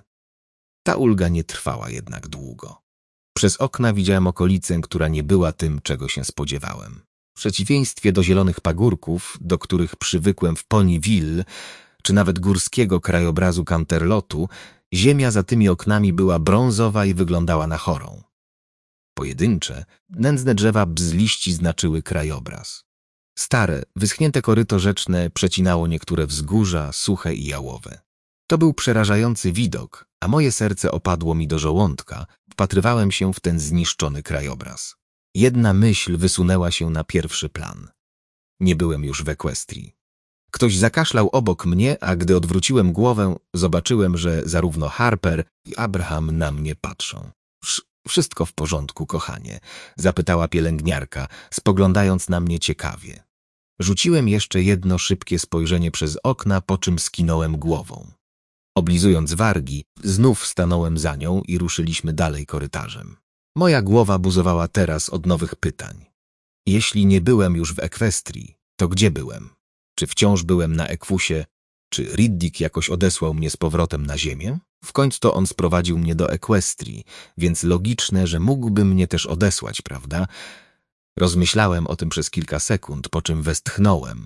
Ta ulga nie trwała jednak długo. Przez okna widziałem okolicę, która nie była tym, czego się spodziewałem. W przeciwieństwie do zielonych pagórków, do których przywykłem w Ponyville, czy nawet górskiego krajobrazu Canterlotu, ziemia za tymi oknami była brązowa i wyglądała na chorą. Pojedyncze, nędzne drzewa bez liści znaczyły krajobraz. Stare, wyschnięte koryto rzeczne przecinało niektóre wzgórza, suche i jałowe. To był przerażający widok, a moje serce opadło mi do żołądka. Wpatrywałem się w ten zniszczony krajobraz. Jedna myśl wysunęła się na pierwszy plan. Nie byłem już w Equestrii. Ktoś zakaszlał obok mnie, a gdy odwróciłem głowę, zobaczyłem, że zarówno Harper i Abraham na mnie patrzą. Wszystko w porządku, kochanie? Zapytała pielęgniarka, spoglądając na mnie ciekawie. Rzuciłem jeszcze jedno szybkie spojrzenie przez okna, po czym skinąłem głową. Oblizując wargi, znów stanąłem za nią i ruszyliśmy dalej korytarzem. Moja głowa buzowała teraz od nowych pytań. Jeśli nie byłem już w Ekwestrii, to gdzie byłem? Czy wciąż byłem na Ekwusie? Czy Riddick jakoś odesłał mnie z powrotem na ziemię? W końcu to on sprowadził mnie do Ekwestrii, więc logiczne, że mógłby mnie też odesłać, prawda? Rozmyślałem o tym przez kilka sekund, po czym westchnąłem.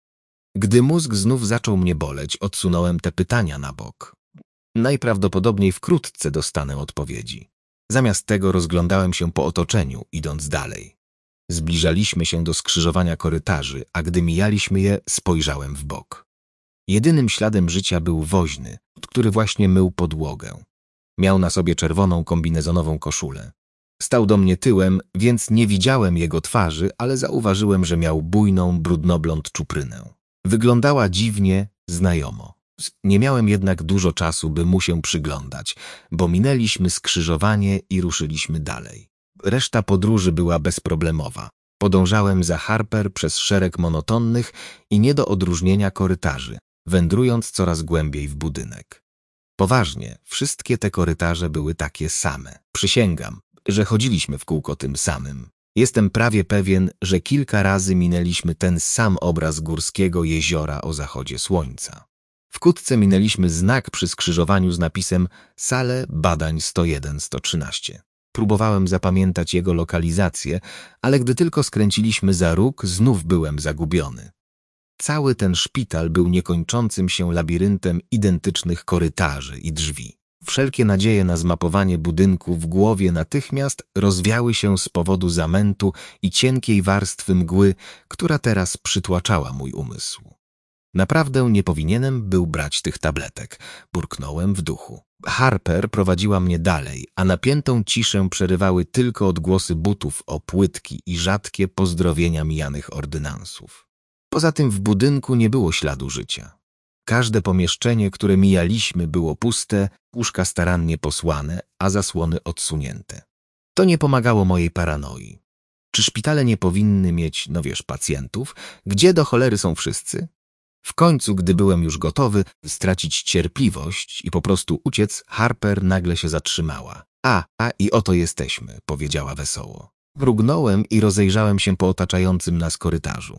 Gdy mózg znów zaczął mnie boleć, odsunąłem te pytania na bok. Najprawdopodobniej wkrótce dostanę odpowiedzi. Zamiast tego rozglądałem się po otoczeniu, idąc dalej. Zbliżaliśmy się do skrzyżowania korytarzy, a gdy mijaliśmy je, spojrzałem w bok. Jedynym śladem życia był woźny, który właśnie mył podłogę. Miał na sobie czerwoną kombinezonową koszulę. Stał do mnie tyłem, więc nie widziałem jego twarzy, ale zauważyłem, że miał bujną, brudnoblond czuprynę. Wyglądała dziwnie, znajomo. Nie miałem jednak dużo czasu, by mu się przyglądać, bo minęliśmy skrzyżowanie i ruszyliśmy dalej. Reszta podróży była bezproblemowa. Podążałem za Harper przez szereg monotonnych i nie do odróżnienia korytarzy, wędrując coraz głębiej w budynek. Poważnie, wszystkie te korytarze były takie same. Przysięgam, że chodziliśmy w kółko tym samym. Jestem prawie pewien, że kilka razy minęliśmy ten sam obraz górskiego jeziora o zachodzie słońca. Wkrótce minęliśmy znak przy skrzyżowaniu z napisem Sale Badań 101-113. Próbowałem zapamiętać jego lokalizację, ale gdy tylko skręciliśmy za róg, znów byłem zagubiony. Cały ten szpital był niekończącym się labiryntem identycznych korytarzy i drzwi. Wszelkie nadzieje na zmapowanie budynku w głowie natychmiast rozwiały się z powodu zamętu i cienkiej warstwy mgły, która teraz przytłaczała mój umysł. Naprawdę nie powinienem był brać tych tabletek, burknąłem w duchu. Harper prowadziła mnie dalej, a napiętą ciszę przerywały tylko odgłosy butów o płytki i rzadkie pozdrowienia mijanych ordynansów. Poza tym w budynku nie było śladu życia. Każde pomieszczenie, które mijaliśmy, było puste, łóżka starannie posłane, a zasłony odsunięte. To nie pomagało mojej paranoi. Czy szpitale nie powinny mieć, pacjentów? Gdzie do cholery są wszyscy? W końcu, gdy byłem już gotowy stracić cierpliwość i po prostu uciec, Harper nagle się zatrzymała. I oto jesteśmy, powiedziała wesoło. Mrugnąłem i rozejrzałem się po otaczającym nas korytarzu.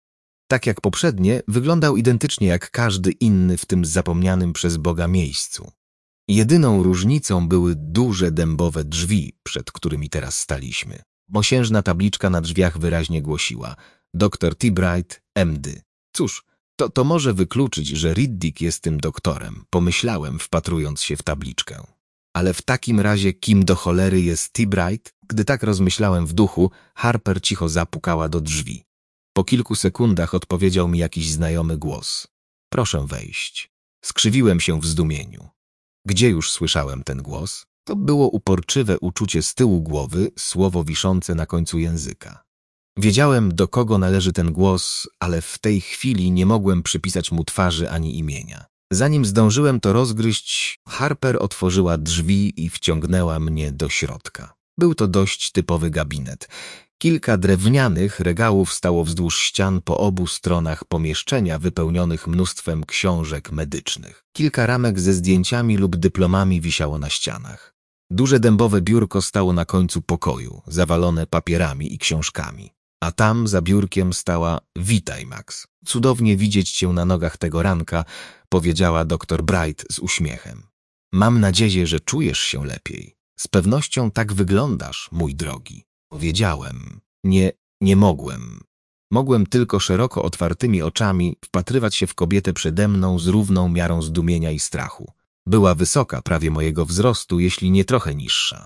Tak jak poprzednie, wyglądał identycznie jak każdy inny w tym zapomnianym przez Boga miejscu. Jedyną różnicą były duże dębowe drzwi, przed którymi teraz staliśmy. Mosiężna tabliczka na drzwiach wyraźnie głosiła: Dr. T. Bright, M.D. Cóż, to może wykluczyć, że Riddick jest tym doktorem, pomyślałem, wpatrując się w tabliczkę. Ale w takim razie kim do cholery jest T. Bright? Gdy tak rozmyślałem w duchu, Harper cicho zapukała do drzwi. Po kilku sekundach odpowiedział mi jakiś znajomy głos. Proszę wejść. Skrzywiłem się w zdumieniu. Gdzie już słyszałem ten głos? To było uporczywe uczucie z tyłu głowy, słowo wiszące na końcu języka. Wiedziałem, do kogo należy ten głos, ale w tej chwili nie mogłem przypisać mu twarzy ani imienia. Zanim zdążyłem to rozgryźć, Harper otworzyła drzwi i wciągnęła mnie do środka. Był to dość typowy gabinet. Kilka drewnianych regałów stało wzdłuż ścian po obu stronach pomieszczenia wypełnionych mnóstwem książek medycznych. Kilka ramek ze zdjęciami lub dyplomami wisiało na ścianach. Duże dębowe biurko stało na końcu pokoju, zawalone papierami i książkami. A tam za biurkiem stała: Witaj, Max. Cudownie widzieć cię na nogach tego ranka, powiedziała dr Bright z uśmiechem. Mam nadzieję, że czujesz się lepiej. Z pewnością tak wyglądasz, mój drogi. Powiedziałem. Nie mogłem. Mogłem tylko szeroko otwartymi oczami wpatrywać się w kobietę przede mną z równą miarą zdumienia i strachu. Była wysoka, prawie mojego wzrostu, jeśli nie trochę niższa.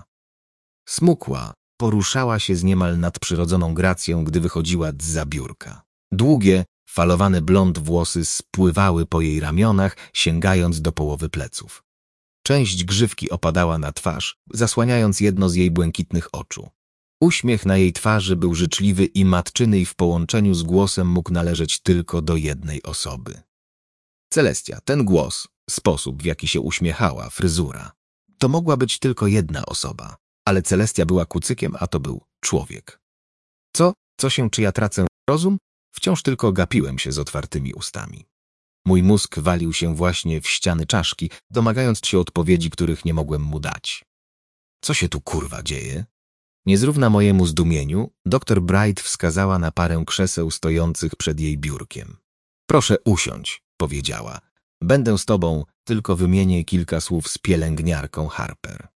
Smukła, poruszała się z niemal nadprzyrodzoną gracją, gdy wychodziła zza biurka. Długie, falowane blond włosy spływały po jej ramionach, sięgając do połowy pleców. Część grzywki opadała na twarz, zasłaniając jedno z jej błękitnych oczu. Uśmiech na jej twarzy był życzliwy i matczyny i w połączeniu z głosem mógł należeć tylko do jednej osoby. Celestia, ten głos, sposób, w jaki się uśmiechała, fryzura. To mogła być tylko jedna osoba, ale Celestia była kucykiem, a to był człowiek. Co się, czy ja tracę rozum? Wciąż tylko gapiłem się z otwartymi ustami. Mój mózg walił się właśnie w ściany czaszki, domagając się odpowiedzi, których nie mogłem mu dać. Co się tu kurwa dzieje? Niezrówna mojemu zdumieniu, dr Bright wskazała na parę krzeseł stojących przed jej biurkiem. Proszę usiąść, powiedziała. Będę z tobą, tylko wymienię kilka słów z pielęgniarką Harper.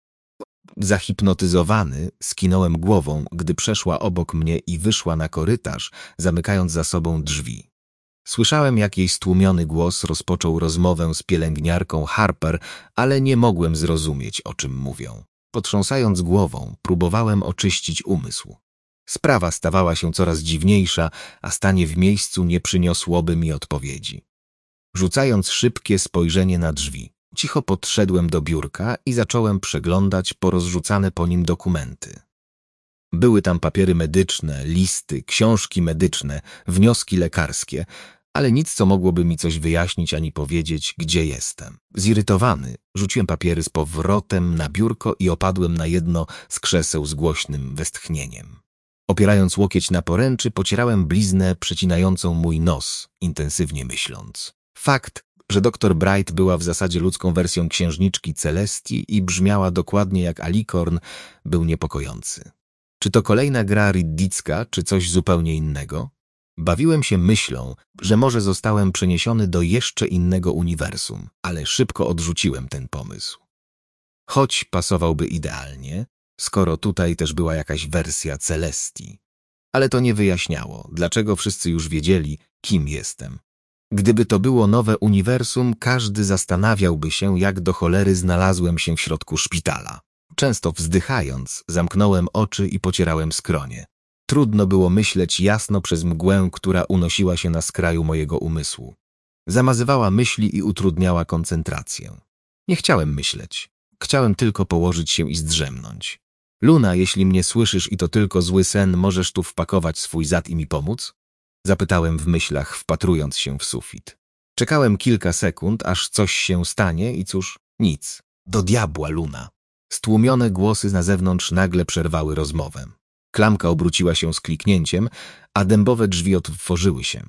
Zahipnotyzowany, skinąłem głową, gdy przeszła obok mnie i wyszła na korytarz, zamykając za sobą drzwi. Słyszałem, jak jej stłumiony głos rozpoczął rozmowę z pielęgniarką Harper, ale nie mogłem zrozumieć, o czym mówią. Potrząsając głową, próbowałem oczyścić umysł. Sprawa stawała się coraz dziwniejsza, a stanie w miejscu nie przyniosłoby mi odpowiedzi. Rzucając szybkie spojrzenie na drzwi, cicho podszedłem do biurka i zacząłem przeglądać porozrzucane po nim dokumenty. Były tam papiery medyczne, listy, książki medyczne, wnioski lekarskie, ale nic, co mogłoby mi coś wyjaśnić ani powiedzieć, gdzie jestem. Zirytowany, rzuciłem papiery z powrotem na biurko i opadłem na jedno z krzeseł z głośnym westchnieniem. Opierając łokieć na poręczy, pocierałem bliznę przecinającą mój nos, intensywnie myśląc. Fakt, że dr Bright była w zasadzie ludzką wersją księżniczki Celestii i brzmiała dokładnie jak Alicorn, był niepokojący. Czy to kolejna gra riddicka, czy coś zupełnie innego? Bawiłem się myślą, że może zostałem przeniesiony do jeszcze innego uniwersum, ale szybko odrzuciłem ten pomysł. Choć pasowałby idealnie, skoro tutaj też była jakaś wersja Celestii. Ale to nie wyjaśniało, dlaczego wszyscy już wiedzieli, kim jestem. Gdyby to było nowe uniwersum, każdy zastanawiałby się, jak do cholery znalazłem się w środku szpitala. Często wzdychając, zamknąłem oczy i pocierałem skronie. Trudno było myśleć jasno przez mgłę, która unosiła się na skraju mojego umysłu. Zamazywała myśli i utrudniała koncentrację. Nie chciałem myśleć. Chciałem tylko położyć się i zdrzemnąć. Luna, jeśli mnie słyszysz i to tylko zły sen, możesz tu wpakować swój zad i mi pomóc? Zapytałem w myślach, wpatrując się w sufit. Czekałem kilka sekund, aż coś się stanie i cóż, nic. Do diabła, Luna. Stłumione głosy na zewnątrz nagle przerwały rozmowę. Klamka obróciła się z kliknięciem, a dębowe drzwi otworzyły się.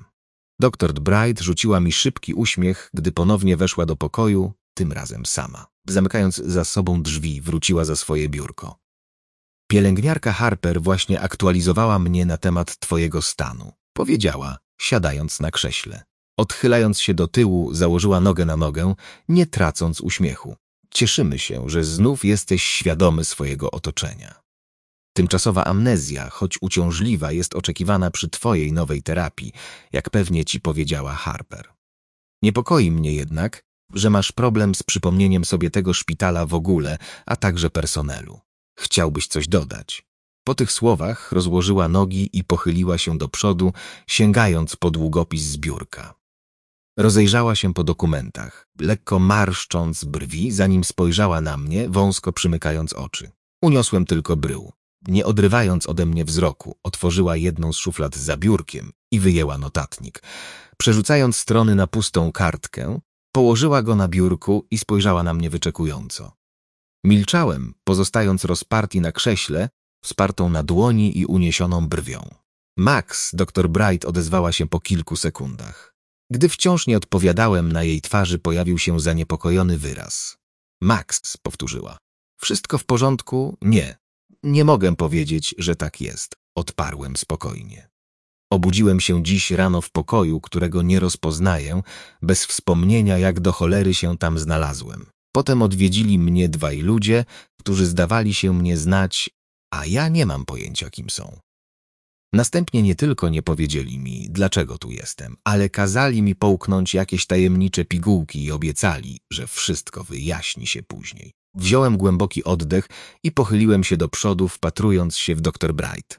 Dr Bright rzuciła mi szybki uśmiech, gdy ponownie weszła do pokoju, tym razem sama. Zamykając za sobą drzwi, wróciła za swoje biurko. Pielęgniarka Harper właśnie aktualizowała mnie na temat twojego stanu. Powiedziała, siadając na krześle. Odchylając się do tyłu, założyła nogę na nogę, nie tracąc uśmiechu. Cieszymy się, że znów jesteś świadomy swojego otoczenia. Tymczasowa amnezja, choć uciążliwa, jest oczekiwana przy twojej nowej terapii, jak pewnie ci powiedziała Harper. Niepokoi mnie jednak, że masz problem z przypomnieniem sobie tego szpitala w ogóle, a także personelu. Chciałbyś coś dodać. Po tych słowach rozłożyła nogi i pochyliła się do przodu, sięgając po długopis z biurka. Rozejrzała się po dokumentach, lekko marszcząc brwi, zanim spojrzała na mnie, wąsko przymykając oczy. Uniosłem tylko brył. Nie odrywając ode mnie wzroku, otworzyła jedną z szuflad za biurkiem i wyjęła notatnik. Przerzucając strony na pustą kartkę, położyła go na biurku i spojrzała na mnie wyczekująco. Milczałem, pozostając rozparty na krześle, wspartą na dłoni i uniesioną brwią. Max, dr Bright, odezwała się po kilku sekundach. Gdy wciąż nie odpowiadałem, na jej twarzy pojawił się zaniepokojony wyraz. Max, powtórzyła. Wszystko w porządku? Nie. Nie mogę powiedzieć, że tak jest, odparłem spokojnie. Obudziłem się dziś rano w pokoju, którego nie rozpoznaję, bez wspomnienia, jak do cholery się tam znalazłem. Potem odwiedzili mnie dwaj ludzie, którzy zdawali się mnie znać, a ja nie mam pojęcia, kim są. Następnie nie tylko nie powiedzieli mi, dlaczego tu jestem, ale kazali mi połknąć jakieś tajemnicze pigułki i obiecali, że wszystko wyjaśni się później. Wziąłem głęboki oddech i pochyliłem się do przodu, wpatrując się w dr Bright.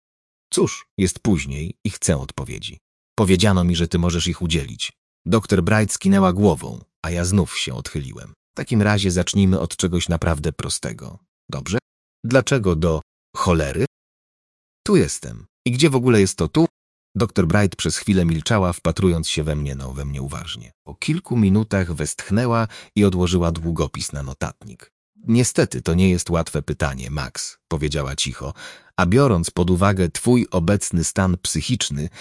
Cóż, jest później i chcę odpowiedzi. Powiedziano mi, że ty możesz ich udzielić. Dr Bright skinęła głową, a ja znów się odchyliłem. W takim razie zacznijmy od czegoś naprawdę prostego. Dobrze? Dlaczego do cholery? Tu jestem. I gdzie w ogóle jest to tu? Dr Bright przez chwilę milczała, wpatrując się we mnie uważnie. Po kilku minutach westchnęła i odłożyła długopis na notatnik. Niestety, to nie jest łatwe pytanie, Max, powiedziała cicho, a biorąc pod uwagę twój obecny stan psychiczny,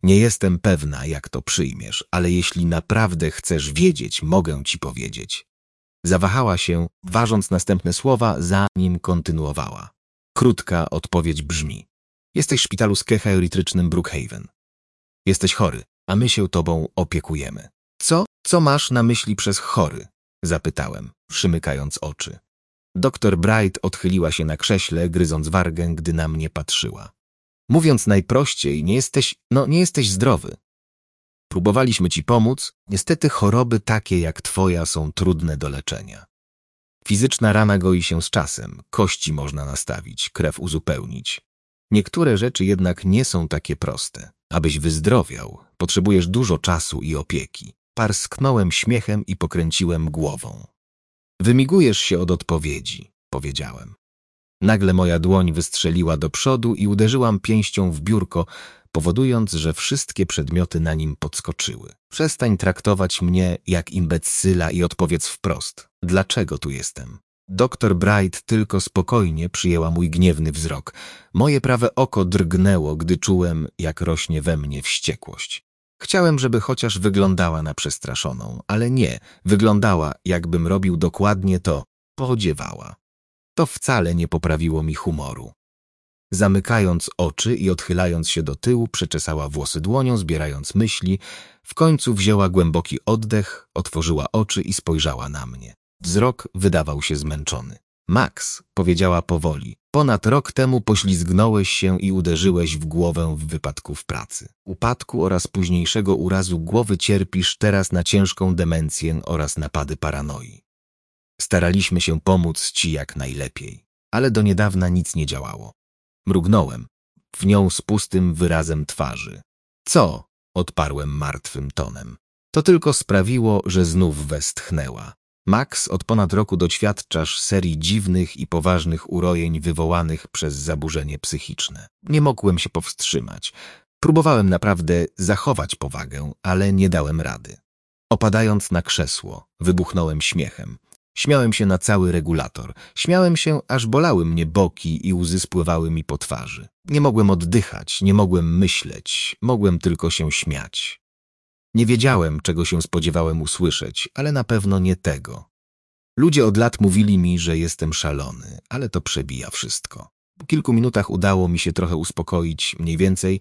Nie jestem pewna, jak to przyjmiesz, ale jeśli naprawdę chcesz wiedzieć, mogę ci powiedzieć. Zawahała się, ważąc następne słowa, zanim kontynuowała. Krótka odpowiedź brzmi: jesteś w szpitalu psychiatrycznym Brookhaven. Jesteś chory, a my się tobą opiekujemy. Co masz na myśli przez chory? Zapytałem, przymykając oczy. Doktor Bright odchyliła się na krześle, gryząc wargę, gdy na mnie patrzyła. Mówiąc najprościej, nie jesteś zdrowy. Próbowaliśmy ci pomóc, niestety choroby takie jak twoja są trudne do leczenia. Fizyczna rana goi się z czasem, kości można nastawić, krew uzupełnić. Niektóre rzeczy jednak nie są takie proste. Abyś wyzdrowiał, potrzebujesz dużo czasu i opieki. Parsknąłem śmiechem i pokręciłem głową. Wymigujesz się od odpowiedzi, powiedziałem. Nagle moja dłoń wystrzeliła do przodu i uderzyłam pięścią w biurko, powodując, że wszystkie przedmioty na nim podskoczyły. Przestań traktować mnie jak imbecyla i odpowiedz wprost. Dlaczego tu jestem? Doktor Bright tylko spokojnie przyjęła mój gniewny wzrok. Moje prawe oko drgnęło, gdy czułem, jak rośnie we mnie wściekłość. Chciałem, żeby chociaż wyglądała na przestraszoną, ale nie, wyglądała, jakbym robił dokładnie to, podziewała. To wcale nie poprawiło mi humoru. Zamykając oczy i odchylając się do tyłu, przeczesała włosy dłonią, zbierając myśli. W końcu wzięła głęboki oddech, otworzyła oczy i spojrzała na mnie. Wzrok wydawał się zmęczony. Max, powiedziała powoli, ponad rok temu poślizgnąłeś się i uderzyłeś w głowę w wypadku w pracy. Upadku oraz późniejszego urazu głowy cierpisz teraz na ciężką demencję oraz napady paranoi. Staraliśmy się pomóc ci jak najlepiej, ale do niedawna nic nie działało. Mrugnąłem w nią z pustym wyrazem twarzy. Co? Odparłem martwym tonem. To tylko sprawiło, że znów westchnęła. Max, od ponad roku doświadczasz serii dziwnych i poważnych urojeń wywołanych przez zaburzenie psychiczne. Nie mogłem się powstrzymać. Próbowałem naprawdę zachować powagę, ale nie dałem rady. Opadając na krzesło, wybuchnąłem śmiechem. Śmiałem się na cały regulator. Śmiałem się, aż bolały mnie boki i łzy spływały mi po twarzy. Nie mogłem oddychać, nie mogłem myśleć, mogłem tylko się śmiać. Nie wiedziałem, czego się spodziewałem usłyszeć, ale na pewno nie tego. Ludzie od lat mówili mi, że jestem szalony, ale to przebija wszystko. Po kilku minutach udało mi się trochę uspokoić, mniej więcej.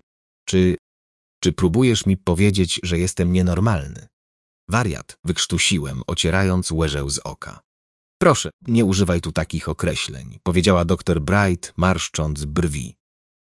Czy próbujesz mi powiedzieć, że jestem nienormalny? Wariat, wykrztusiłem, ocierając łyżę z oka. Proszę, nie używaj tu takich określeń, powiedziała doktor Bright, marszcząc brwi.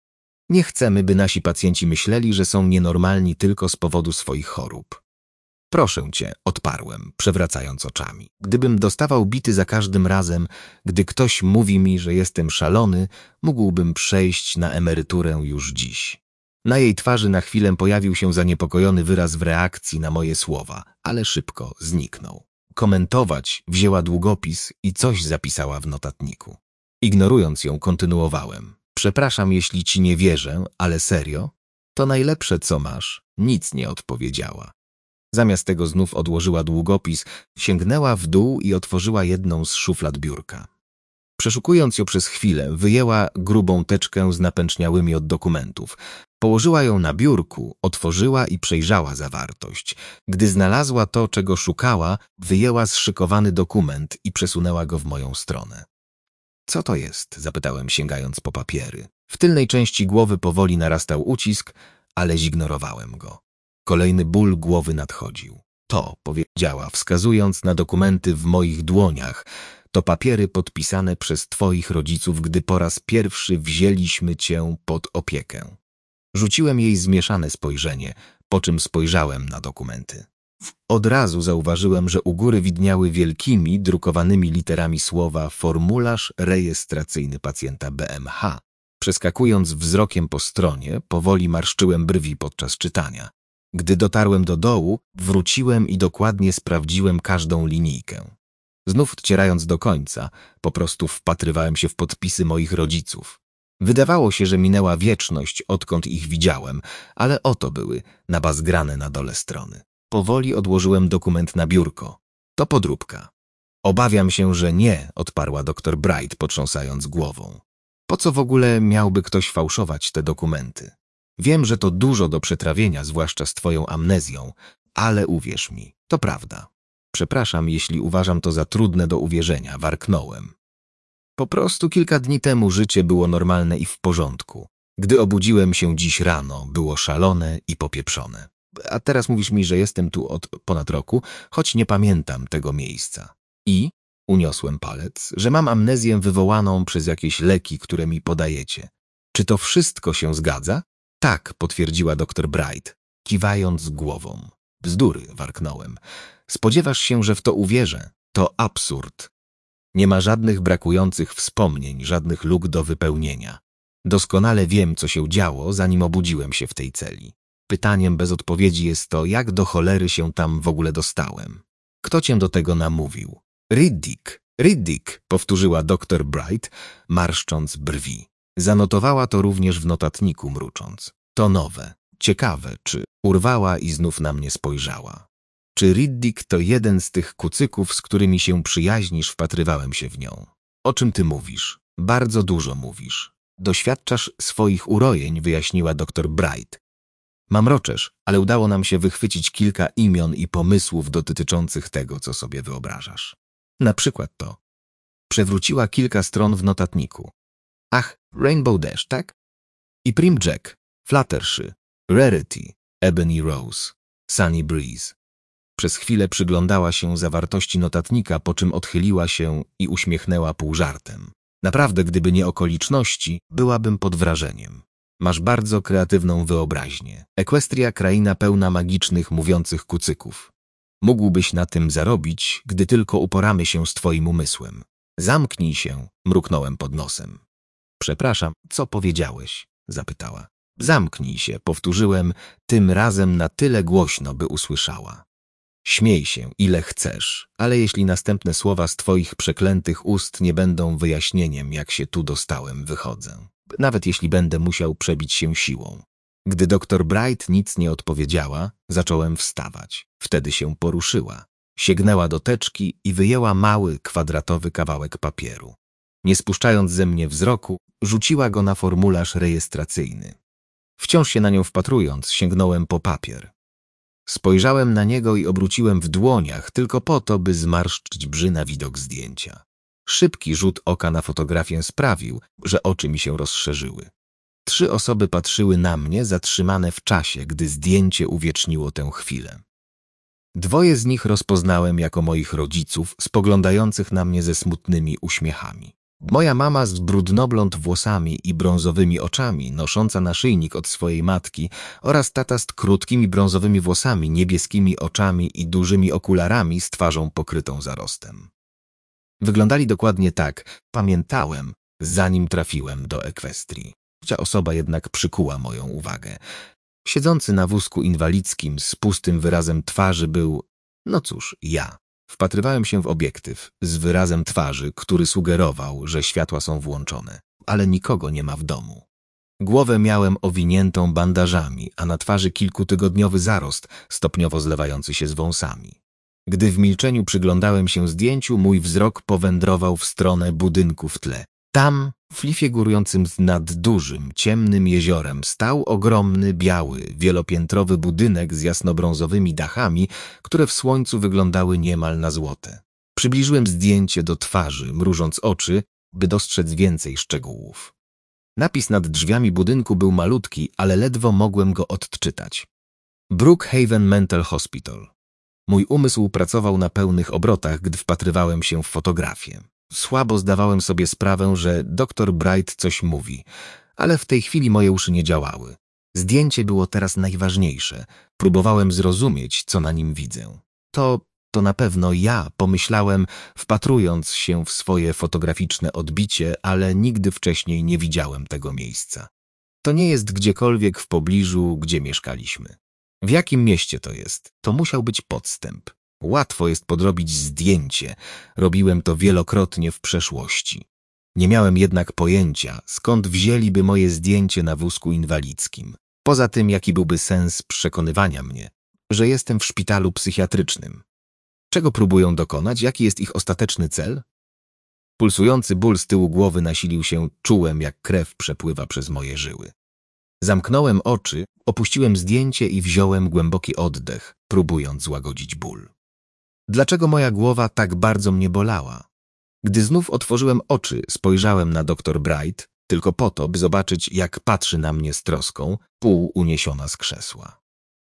Nie chcemy, by nasi pacjenci myśleli, że są nienormalni tylko z powodu swoich chorób. Proszę cię, odparłem, przewracając oczami. Gdybym dostawał bity za każdym razem, gdy ktoś mówi mi, że jestem szalony, mógłbym przejść na emeryturę już dziś. Na jej twarzy na chwilę pojawił się zaniepokojony wyraz w reakcji na moje słowa, ale szybko zniknął. Komentować wzięła długopis i coś zapisała w notatniku. Ignorując ją, kontynuowałem. Przepraszam, jeśli ci nie wierzę, ale serio? To najlepsze, co masz. Nic nie odpowiedziała. Zamiast tego znów odłożyła długopis, sięgnęła w dół i otworzyła jedną z szuflad biurka. Przeszukując ją przez chwilę, wyjęła grubą teczkę z napęczniałymi od dokumentów. Położyła ją na biurku, otworzyła i przejrzała zawartość. Gdy znalazła to, czego szukała, wyjęła zszykowany dokument i przesunęła go w moją stronę. Co to jest? Zapytałem, sięgając po papiery. W tylnej części głowy powoli narastał ucisk, ale zignorowałem go. Kolejny ból głowy nadchodził. To, powiedziała, wskazując na dokumenty w moich dłoniach, to papiery podpisane przez twoich rodziców, gdy po raz pierwszy wzięliśmy cię pod opiekę. Rzuciłem jej zmieszane spojrzenie, po czym spojrzałem na dokumenty. Od razu zauważyłem, że u góry widniały wielkimi, drukowanymi literami słowa formularz rejestracyjny pacjenta BMH. Przeskakując wzrokiem po stronie, powoli marszczyłem brwi podczas czytania. Gdy dotarłem do dołu, wróciłem i dokładnie sprawdziłem każdą linijkę. Znów docierając do końca, po prostu wpatrywałem się w podpisy moich rodziców. Wydawało się, że minęła wieczność, odkąd ich widziałem, ale oto były, nabazgrane na dole strony. Powoli odłożyłem dokument na biurko. To podróbka. Obawiam się, że nie, odparła doktor Bright, potrząsając głową. Po co w ogóle miałby ktoś fałszować te dokumenty? Wiem, że to dużo do przetrawienia, zwłaszcza z twoją amnezją, ale uwierz mi, to prawda. Przepraszam, jeśli uważam to za trudne do uwierzenia, warknąłem. Po prostu kilka dni temu życie było normalne i w porządku. Gdy obudziłem się dziś rano, było szalone i popieprzone. A teraz mówisz mi, że jestem tu od ponad roku, choć nie pamiętam tego miejsca. I, uniosłem palec, że mam amnezję wywołaną przez jakieś leki, które mi podajecie. Czy to wszystko się zgadza? Tak, potwierdziła dr Bright, kiwając głową. Bzdury, warknąłem. Spodziewasz się, że w to uwierzę? To absurd. Nie ma żadnych brakujących wspomnień, żadnych luk do wypełnienia. Doskonale wiem, co się działo, zanim obudziłem się w tej celi. Pytaniem bez odpowiedzi jest to, jak do cholery się tam w ogóle dostałem. Kto cię do tego namówił? Riddick, powtórzyła dr Bright, marszcząc brwi. Zanotowała to również w notatniku, mrucząc. To nowe. Ciekawe, czy urwała i znów na mnie spojrzała. Czy Riddick to jeden z tych kucyków, z którymi się przyjaźnisz? Wpatrywałem się w nią. O czym ty mówisz? Bardzo dużo mówisz. Doświadczasz swoich urojeń, wyjaśniła dr Bright. Mamroczesz, ale udało nam się wychwycić kilka imion i pomysłów dotyczących tego, co sobie wyobrażasz. Na przykład to. Przewróciła kilka stron w notatniku. Ach, Rainbow Dash, tak? I Prim Jack, Fluttershy, Rarity, Ebony Rose, Sunny Breeze. Przez chwilę przyglądała się zawartości notatnika, po czym odchyliła się i uśmiechnęła pół żartem. Naprawdę, gdyby nie okoliczności, byłabym pod wrażeniem. Masz bardzo kreatywną wyobraźnię. Equestria, kraina pełna magicznych, mówiących kucyków. Mógłbyś na tym zarobić, gdy tylko uporamy się z twoim umysłem. Zamknij się, mruknąłem pod nosem. Przepraszam, co powiedziałeś? Zapytała. Zamknij się, powtórzyłem, tym razem na tyle głośno, by usłyszała. Śmiej się, ile chcesz, ale jeśli następne słowa z twoich przeklętych ust nie będą wyjaśnieniem, jak się tu dostałem, wychodzę. Nawet jeśli będę musiał przebić się siłą. Gdy dr Bright nic nie odpowiedziała, zacząłem wstawać. Wtedy się poruszyła. Sięgnęła do teczki i wyjęła mały, kwadratowy kawałek papieru. Nie spuszczając ze mnie wzroku, rzuciła go na formularz rejestracyjny. Wciąż się na nią wpatrując, sięgnąłem po papier. Spojrzałem na niego i obróciłem w dłoniach tylko po to, by zmarszczyć brzy na widok zdjęcia. Szybki rzut oka na fotografię sprawił, że oczy mi się rozszerzyły. 3 osoby patrzyły na mnie, zatrzymane w czasie, gdy zdjęcie uwieczniło tę chwilę. 2 z nich rozpoznałem jako moich rodziców, spoglądających na mnie ze smutnymi uśmiechami. Moja mama z brudnoblond włosami i brązowymi oczami, nosząca naszyjnik od swojej matki, oraz tata z krótkimi brązowymi włosami, niebieskimi oczami i dużymi okularami z twarzą pokrytą zarostem. Wyglądali dokładnie tak, pamiętałem, zanim trafiłem do Equestrii. Trzecia osoba jednak przykuła moją uwagę. Siedzący na wózku inwalidzkim z pustym wyrazem twarzy był, no cóż, ja. Wpatrywałem się w obiektyw z wyrazem twarzy, który sugerował, że światła są włączone, ale nikogo nie ma w domu. Głowę miałem owiniętą bandażami, a na twarzy kilkutygodniowy zarost, stopniowo zlewający się z wąsami. Gdy w milczeniu przyglądałem się zdjęciu, mój wzrok powędrował w stronę budynku w tle. Tam, w flifie górującym nad dużym, ciemnym jeziorem, stał ogromny, biały, wielopiętrowy budynek z jasnobrązowymi dachami, które w słońcu wyglądały niemal na złote. Przybliżyłem zdjęcie do twarzy, mrużąc oczy, by dostrzec więcej szczegółów. Napis nad drzwiami budynku był malutki, ale ledwo mogłem go odczytać. Brookhaven Mental Hospital. Mój umysł pracował na pełnych obrotach, gdy wpatrywałem się w fotografię. Słabo zdawałem sobie sprawę, że dr Bright coś mówi, ale w tej chwili moje uszy nie działały. Zdjęcie było teraz najważniejsze. Próbowałem zrozumieć, co na nim widzę. To na pewno ja, pomyślałem, wpatrując się w swoje fotograficzne odbicie, ale nigdy wcześniej nie widziałem tego miejsca. To nie jest gdziekolwiek w pobliżu, gdzie mieszkaliśmy. W jakim mieście to jest? To musiał być podstęp. Łatwo jest podrobić zdjęcie. Robiłem to wielokrotnie w przeszłości. Nie miałem jednak pojęcia, skąd wzięliby moje zdjęcie na wózku inwalidzkim. Poza tym, jaki byłby sens przekonywania mnie, że jestem w szpitalu psychiatrycznym. Czego próbują dokonać? Jaki jest ich ostateczny cel? Pulsujący ból z tyłu głowy nasilił się, czułem, jak krew przepływa przez moje żyły. Zamknąłem oczy, opuściłem zdjęcie i wziąłem głęboki oddech, próbując złagodzić ból. Dlaczego moja głowa tak bardzo mnie bolała? Gdy znów otworzyłem oczy, spojrzałem na dr Bright, tylko po to, by zobaczyć, jak patrzy na mnie z troską, pół uniesiona z krzesła.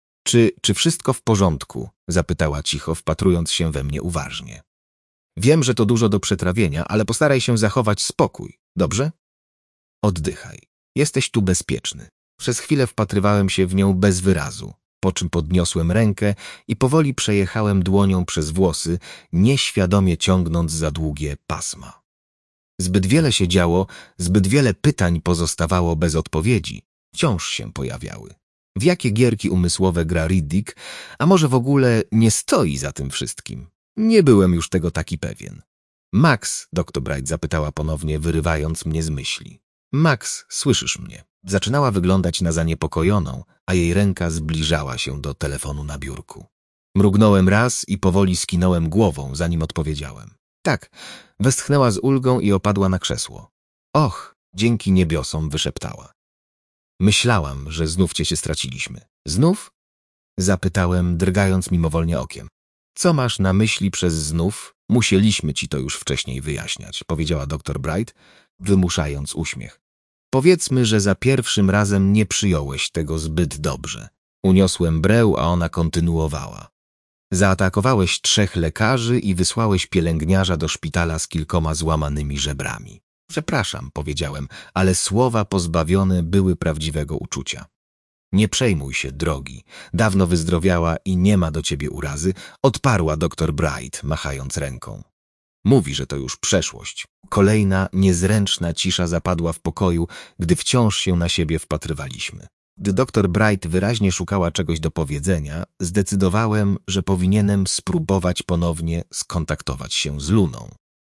Czy wszystko w porządku? Zapytała cicho, wpatrując się we mnie uważnie. Wiem, że to dużo do przetrawienia, ale postaraj się zachować spokój, dobrze? Oddychaj. Jesteś tu bezpieczny. Przez chwilę wpatrywałem się w nią bez wyrazu, po czym podniosłem rękę i powoli przejechałem dłonią przez włosy, nieświadomie ciągnąc za długie pasma. Zbyt wiele się działo, zbyt wiele pytań pozostawało bez odpowiedzi. Wciąż się pojawiały. W jakie gierki umysłowe gra Riddick, a może w ogóle nie stoi za tym wszystkim? Nie byłem już tego taki pewien. Max, dr Bright zapytała ponownie, wyrywając mnie z myśli. Max, słyszysz mnie? Zaczynała wyglądać na zaniepokojoną, a jej ręka zbliżała się do telefonu na biurku. Mrugnąłem raz i powoli skinąłem głową, zanim odpowiedziałem. Tak, westchnęła z ulgą i opadła na krzesło. Och, dzięki niebiosom, wyszeptała. Myślałam, że znów cię się straciliśmy. Znów? Zapytałem, drgając mimowolnie okiem. Co masz na myśli przez znów? Musieliśmy ci to już wcześniej wyjaśniać, powiedziała dr Bright, wymuszając uśmiech. Powiedzmy, że za pierwszym razem nie przyjąłeś tego zbyt dobrze. Uniosłem breł, a ona kontynuowała. Zaatakowałeś 3 lekarzy i wysłałeś pielęgniarza do szpitala z kilkoma złamanymi żebrami. Przepraszam, powiedziałem, ale słowa pozbawione były prawdziwego uczucia. Nie przejmuj się, drogi. Dawno wyzdrowiała i nie ma do ciebie urazy, odparła dr Bright, machając ręką. Mówi, że to już przeszłość. Kolejna, niezręczna cisza zapadła w pokoju, gdy wciąż się na siebie wpatrywaliśmy. Gdy dr Bright wyraźnie szukała czegoś do powiedzenia, zdecydowałem, że powinienem spróbować ponownie skontaktować się z Luną.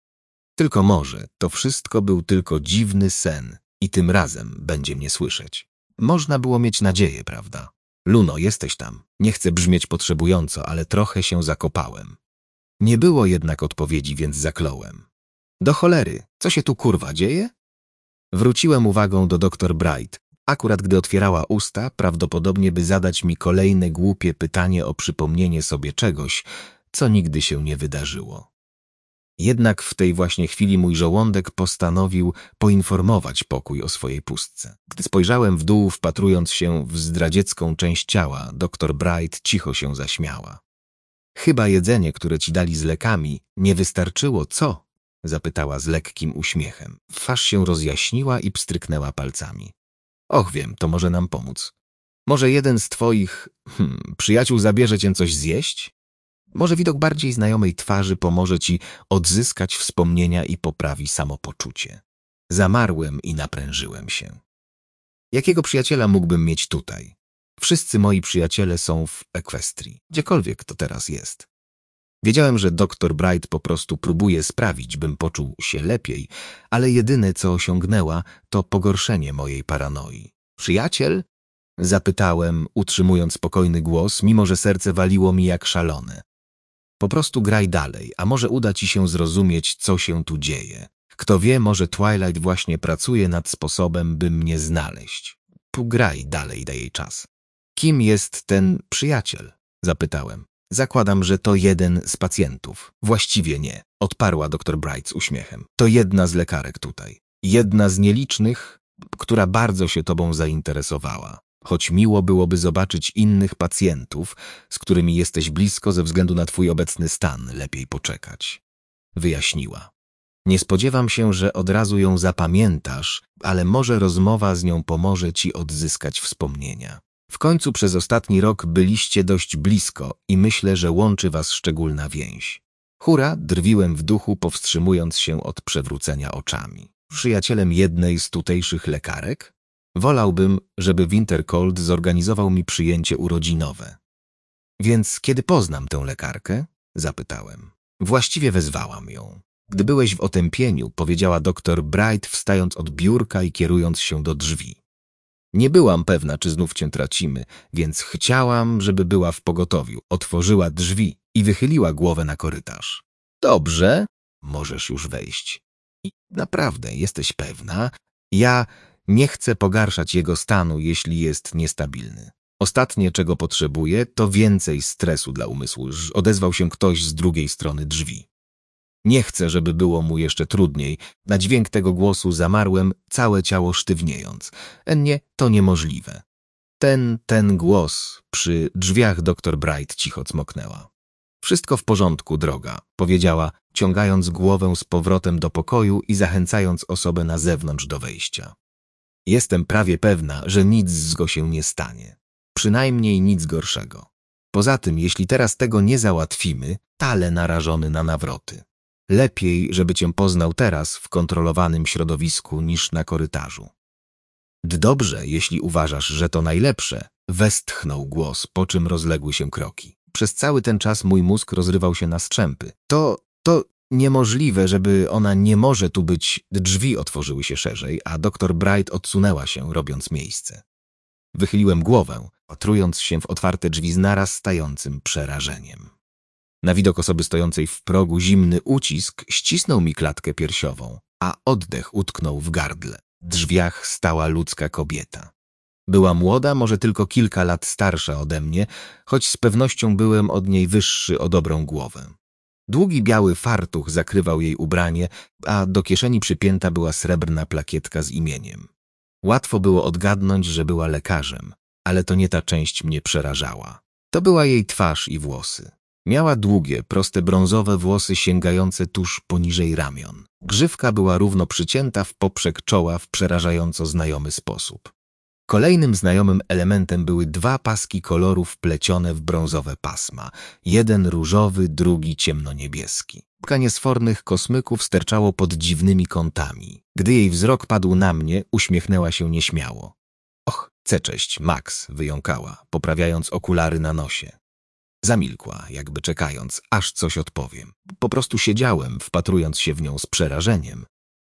Tylko może to wszystko był tylko dziwny sen i tym razem będzie mnie słyszeć. Można było mieć nadzieję, prawda? Luno, jesteś tam. Nie chcę brzmieć potrzebująco, ale trochę się zakopałem. Nie było jednak odpowiedzi, więc zakląłem. Do cholery, co się tu kurwa dzieje? Wróciłem uwagą do dr Bright, akurat gdy otwierała usta, prawdopodobnie by zadać mi kolejne głupie pytanie o przypomnienie sobie czegoś, co nigdy się nie wydarzyło. Jednak w tej właśnie chwili mój żołądek postanowił poinformować pokój o swojej pustce. Gdy spojrzałem w dół, wpatrując się w zdradziecką część ciała, dr Bright cicho się zaśmiała. Chyba jedzenie, które ci dali z lekami, nie wystarczyło, co? Zapytała z lekkim uśmiechem. Twarz się rozjaśniła i pstryknęła palcami. Och, wiem, to może nam pomóc. Może jeden z twoich, przyjaciół zabierze cię coś zjeść? Może widok bardziej znajomej twarzy pomoże ci odzyskać wspomnienia i poprawi samopoczucie. Zamarłem i naprężyłem się. Jakiego przyjaciela mógłbym mieć tutaj? Wszyscy moi przyjaciele są w Equestrii, gdziekolwiek to teraz jest. Wiedziałem, że dr Bright po prostu próbuje sprawić, bym poczuł się lepiej, ale jedyne, co osiągnęła, to pogorszenie mojej paranoi. Przyjaciel? Zapytałem, utrzymując spokojny głos, mimo że serce waliło mi jak szalone. Po prostu graj dalej, a może uda ci się zrozumieć, co się tu dzieje. Kto wie, może Twilight właśnie pracuje nad sposobem, by mnie znaleźć. Graj dalej, daj jej czas. Kim jest ten przyjaciel? Zapytałem. Zakładam, że to jeden z pacjentów. Właściwie nie, odparła dr Bright z uśmiechem. To jedna z lekarek tutaj. Jedna z nielicznych, która bardzo się tobą zainteresowała. Choć miło byłoby zobaczyć innych pacjentów, z którymi jesteś blisko ze względu na twój obecny stan, lepiej poczekać. Wyjaśniła. Nie spodziewam się, że od razu ją zapamiętasz, ale może rozmowa z nią pomoże ci odzyskać wspomnienia. W końcu przez ostatni rok byliście dość blisko i myślę, że łączy was szczególna więź. Hura, drwiłem w duchu, powstrzymując się od przewrócenia oczami. Przyjacielem jednej z tutejszych lekarek? Wolałbym, żeby Wintercold zorganizował mi przyjęcie urodzinowe. Więc kiedy poznam tę lekarkę? Zapytałem. Właściwie wezwałam ją. Gdy byłeś w otępieniu, powiedziała dr Bright, wstając od biurka i kierując się do drzwi. Nie byłam pewna, czy znów cię tracimy, więc chciałam, żeby była w pogotowiu. Otworzyła drzwi i wychyliła głowę na korytarz. Dobrze, możesz już wejść. I naprawdę, jesteś pewna? Ja Nie chcę pogarszać jego stanu, jeśli jest niestabilny. Ostatnie, czego potrzebuję, to więcej stresu dla umysłu, odezwał się ktoś z drugiej strony drzwi. Nie chcę, żeby było mu jeszcze trudniej. Na dźwięk tego głosu zamarłem, całe ciało sztywniejąc. Nie, to niemożliwe. Ten głos. Przy drzwiach dr Bright cicho cmoknęła. Wszystko w porządku, droga, powiedziała, ciągając głowę z powrotem do pokoju i zachęcając osobę na zewnątrz do wejścia. Jestem prawie pewna, że nic zgo się nie stanie. Przynajmniej nic gorszego. Poza tym, jeśli teraz tego nie załatwimy, tale narażony na nawroty. Lepiej, żeby cię poznał teraz w kontrolowanym środowisku niż na korytarzu. Dobrze, jeśli uważasz, że to najlepsze, westchnął głos, po czym rozległy się kroki. Przez cały ten czas mój mózg rozrywał się na strzępy. To niemożliwe, żeby ona nie może tu być. Drzwi otworzyły się szerzej, a dr Bright odsunęła się, robiąc miejsce. Wychyliłem głowę, patrując się w otwarte drzwi z naraz stającym przerażeniem. Na widok osoby stojącej w progu zimny ucisk ścisnął mi klatkę piersiową, a oddech utknął w gardle. W drzwiach stała ludzka kobieta. Była młoda, może tylko kilka lat starsza ode mnie, choć z pewnością byłem od niej wyższy o dobrą głowę. Długi biały fartuch zakrywał jej ubranie, a do kieszeni przypięta była srebrna plakietka z imieniem. Łatwo było odgadnąć, że była lekarzem, ale to nie ta część mnie przerażała. To była jej twarz i włosy. Miała długie, proste brązowe włosy sięgające tuż poniżej ramion. Grzywka była równo przycięta w poprzek czoła w przerażająco znajomy sposób. Kolejnym znajomym elementem były dwa paski kolorów wplecione w brązowe pasma. Jeden różowy, drugi ciemnoniebieski. Kilka niesfornych kosmyków sterczało pod dziwnymi kątami. Gdy jej wzrok padł na mnie, uśmiechnęła się nieśmiało. Och, cześć, Max, wyjąkała, poprawiając okulary na nosie. Zamilkła, jakby czekając, aż coś odpowiem. Po prostu siedziałem, wpatrując się w nią z przerażeniem.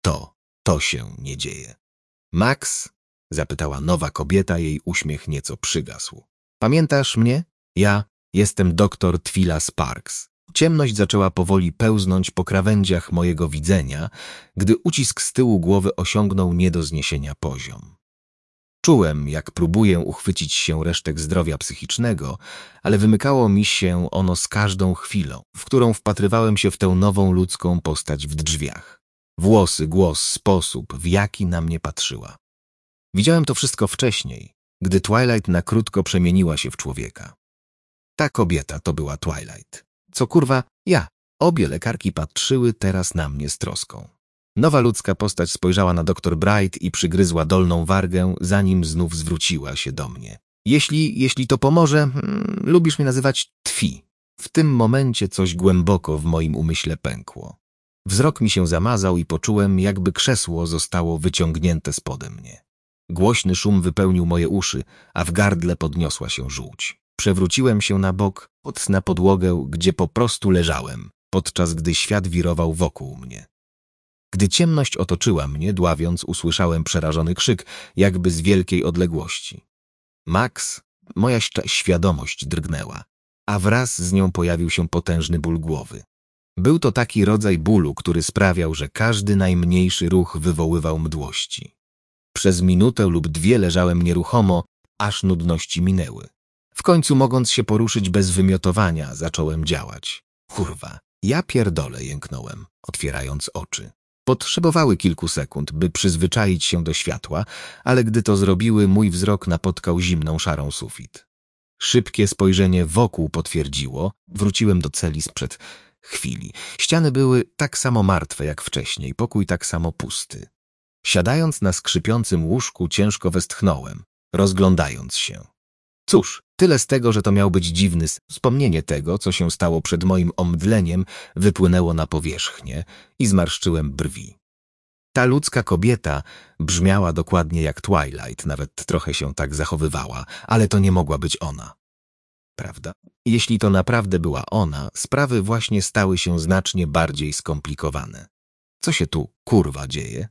To się nie dzieje. Max? Zapytała nowa kobieta, jej uśmiech nieco przygasł. Pamiętasz mnie? Ja jestem dr Twila Sparks. Ciemność zaczęła powoli pełznąć po krawędziach mojego widzenia, gdy ucisk z tyłu głowy osiągnął nie do zniesienia poziom. Czułem, jak próbuję uchwycić się resztek zdrowia psychicznego, ale wymykało mi się ono z każdą chwilą, w którą wpatrywałem się w tę nową ludzką postać w drzwiach. Włosy, głos, sposób, w jaki na mnie patrzyła. Widziałem to wszystko wcześniej, gdy Twilight na krótko przemieniła się w człowieka. Ta kobieta to była Twilight. Co kurwa, ja. Obie lekarki patrzyły teraz na mnie z troską. Nowa ludzka postać spojrzała na dr Bright i przygryzła dolną wargę, zanim znów zwróciła się do mnie. Jeśli to pomoże, lubisz mnie nazywać Twi. W tym momencie coś głęboko w moim umyśle pękło. Wzrok mi się zamazał i poczułem, jakby krzesło zostało wyciągnięte spode mnie. Głośny szum wypełnił moje uszy, a w gardle podniosła się żółć. Przewróciłem się na bok, na podłogę, gdzie po prostu leżałem, podczas gdy świat wirował wokół mnie. Gdy ciemność otoczyła mnie, dławiąc, usłyszałem przerażony krzyk, jakby z wielkiej odległości. Max, moja świadomość drgnęła, a wraz z nią pojawił się potężny ból głowy. Był to taki rodzaj bólu, który sprawiał, że każdy najmniejszy ruch wywoływał mdłości. Przez minutę lub dwie leżałem nieruchomo, aż nudności minęły. W końcu, mogąc się poruszyć bez wymiotowania, zacząłem działać. Kurwa, ja pierdolę, jęknąłem, otwierając oczy. Potrzebowały kilku sekund, by przyzwyczaić się do światła, ale gdy to zrobiły, mój wzrok napotkał zimną, szarą sufit. Szybkie spojrzenie wokół potwierdziło, wróciłem do celi sprzed chwili. Ściany były tak samo martwe jak wcześniej, pokój tak samo pusty. Siadając na skrzypiącym łóżku, ciężko westchnąłem, rozglądając się. Cóż, tyle z tego, że to miał być dziwny wspomnienie tego, co się stało przed moim omdleniem, wypłynęło na powierzchnię i zmarszczyłem brwi. Ta ludzka kobieta brzmiała dokładnie jak Twilight, nawet trochę się tak zachowywała, ale to nie mogła być ona. Prawda? Jeśli to naprawdę była ona, sprawy właśnie stały się znacznie bardziej skomplikowane. Co się tu, kurwa, dzieje?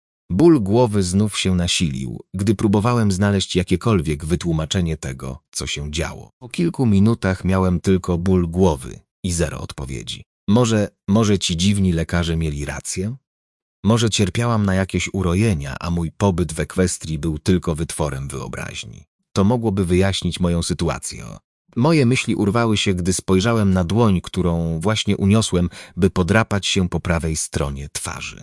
Ból głowy znów się nasilił, gdy próbowałem znaleźć jakiekolwiek wytłumaczenie tego, co się działo. Po kilku minutach miałem tylko ból głowy i zero odpowiedzi. Może ci dziwni lekarze mieli rację? Może cierpiałam na jakieś urojenia, a mój pobyt w Ekwestrii był tylko wytworem wyobraźni. To mogłoby wyjaśnić moją sytuację. Moje myśli urwały się, gdy spojrzałem na dłoń, którą właśnie uniosłem, by podrapać się po prawej stronie twarzy.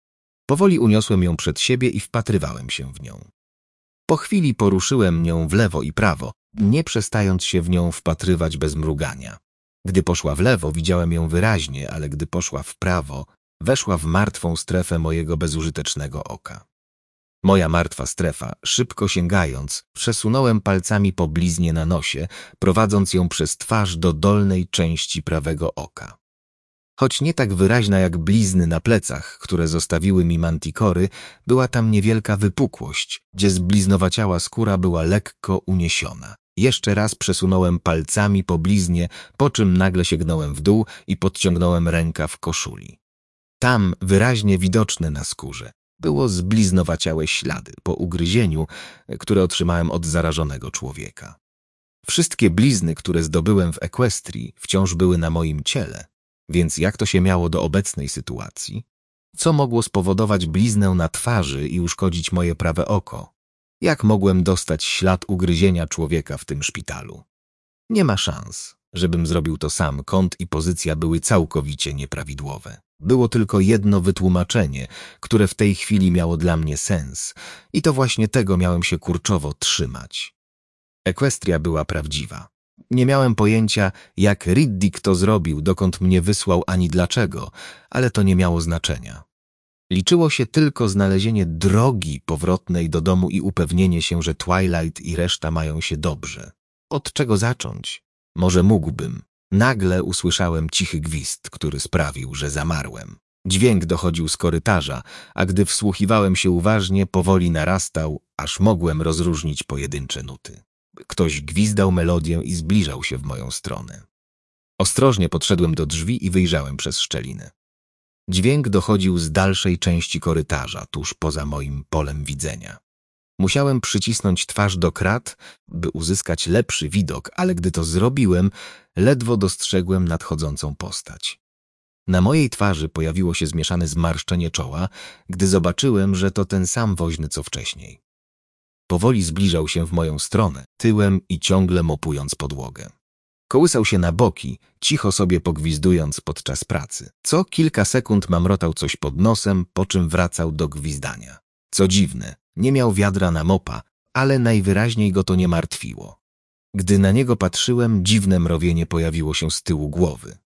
Powoli uniosłem ją przed siebie i wpatrywałem się w nią. Po chwili poruszyłem nią w lewo i prawo, nie przestając się w nią wpatrywać bez mrugania. Gdy poszła w lewo, widziałem ją wyraźnie, ale gdy poszła w prawo, weszła w martwą strefę mojego bezużytecznego oka. Moja martwa strefa, szybko sięgając, przesunąłem palcami po bliznie na nosie, prowadząc ją przez twarz do dolnej części prawego oka. Choć nie tak wyraźna jak blizny na plecach, które zostawiły mi mantikory, była tam niewielka wypukłość, gdzie zbliznowaciała skóra była lekko uniesiona. Jeszcze raz przesunąłem palcami po bliznie, po czym nagle sięgnąłem w dół i podciągnąłem rękaw koszuli. Tam, wyraźnie widoczne na skórze, było zbliznowaciałe ślady po ugryzieniu, które otrzymałem od zarażonego człowieka. Wszystkie blizny, które zdobyłem w Ekwestrii, wciąż były na moim ciele. Więc jak to się miało do obecnej sytuacji? Co mogło spowodować bliznę na twarzy i uszkodzić moje prawe oko? Jak mogłem dostać ślad ugryzienia człowieka w tym szpitalu? Nie ma szans, żebym zrobił to sam. Kąt i pozycja były całkowicie nieprawidłowe. Było tylko jedno wytłumaczenie, które w tej chwili miało dla mnie sens i to właśnie tego miałem się kurczowo trzymać. Ekwestria była prawdziwa. Nie miałem pojęcia, jak Riddick to zrobił, dokąd mnie wysłał ani dlaczego, ale to nie miało znaczenia. Liczyło się tylko znalezienie drogi powrotnej do domu i upewnienie się, że Twilight i reszta mają się dobrze. Od czego zacząć? Może mógłbym. Nagle usłyszałem cichy gwizd, który sprawił, że zamarłem. Dźwięk dochodził z korytarza, a gdy wsłuchiwałem się uważnie, powoli narastał, aż mogłem rozróżnić pojedyncze nuty. Ktoś gwizdał melodię i zbliżał się w moją stronę. Ostrożnie podszedłem do drzwi i wyjrzałem przez szczelinę. Dźwięk dochodził z dalszej części korytarza, tuż poza moim polem widzenia. Musiałem przycisnąć twarz do krat, by uzyskać lepszy widok, ale gdy to zrobiłem, ledwo dostrzegłem nadchodzącą postać. Na mojej twarzy pojawiło się zmieszane zmarszczenie czoła, gdy zobaczyłem, że to ten sam woźny co wcześniej. Powoli zbliżał się w moją stronę, tyłem i ciągle mopując podłogę. Kołysał się na boki, cicho sobie pogwizdując podczas pracy. Co kilka sekund mamrotał coś pod nosem, po czym wracał do gwizdania. Co dziwne, nie miał wiadra na mopa, ale najwyraźniej go to nie martwiło. Gdy na niego patrzyłem, dziwne mrowienie pojawiło się z tyłu głowy.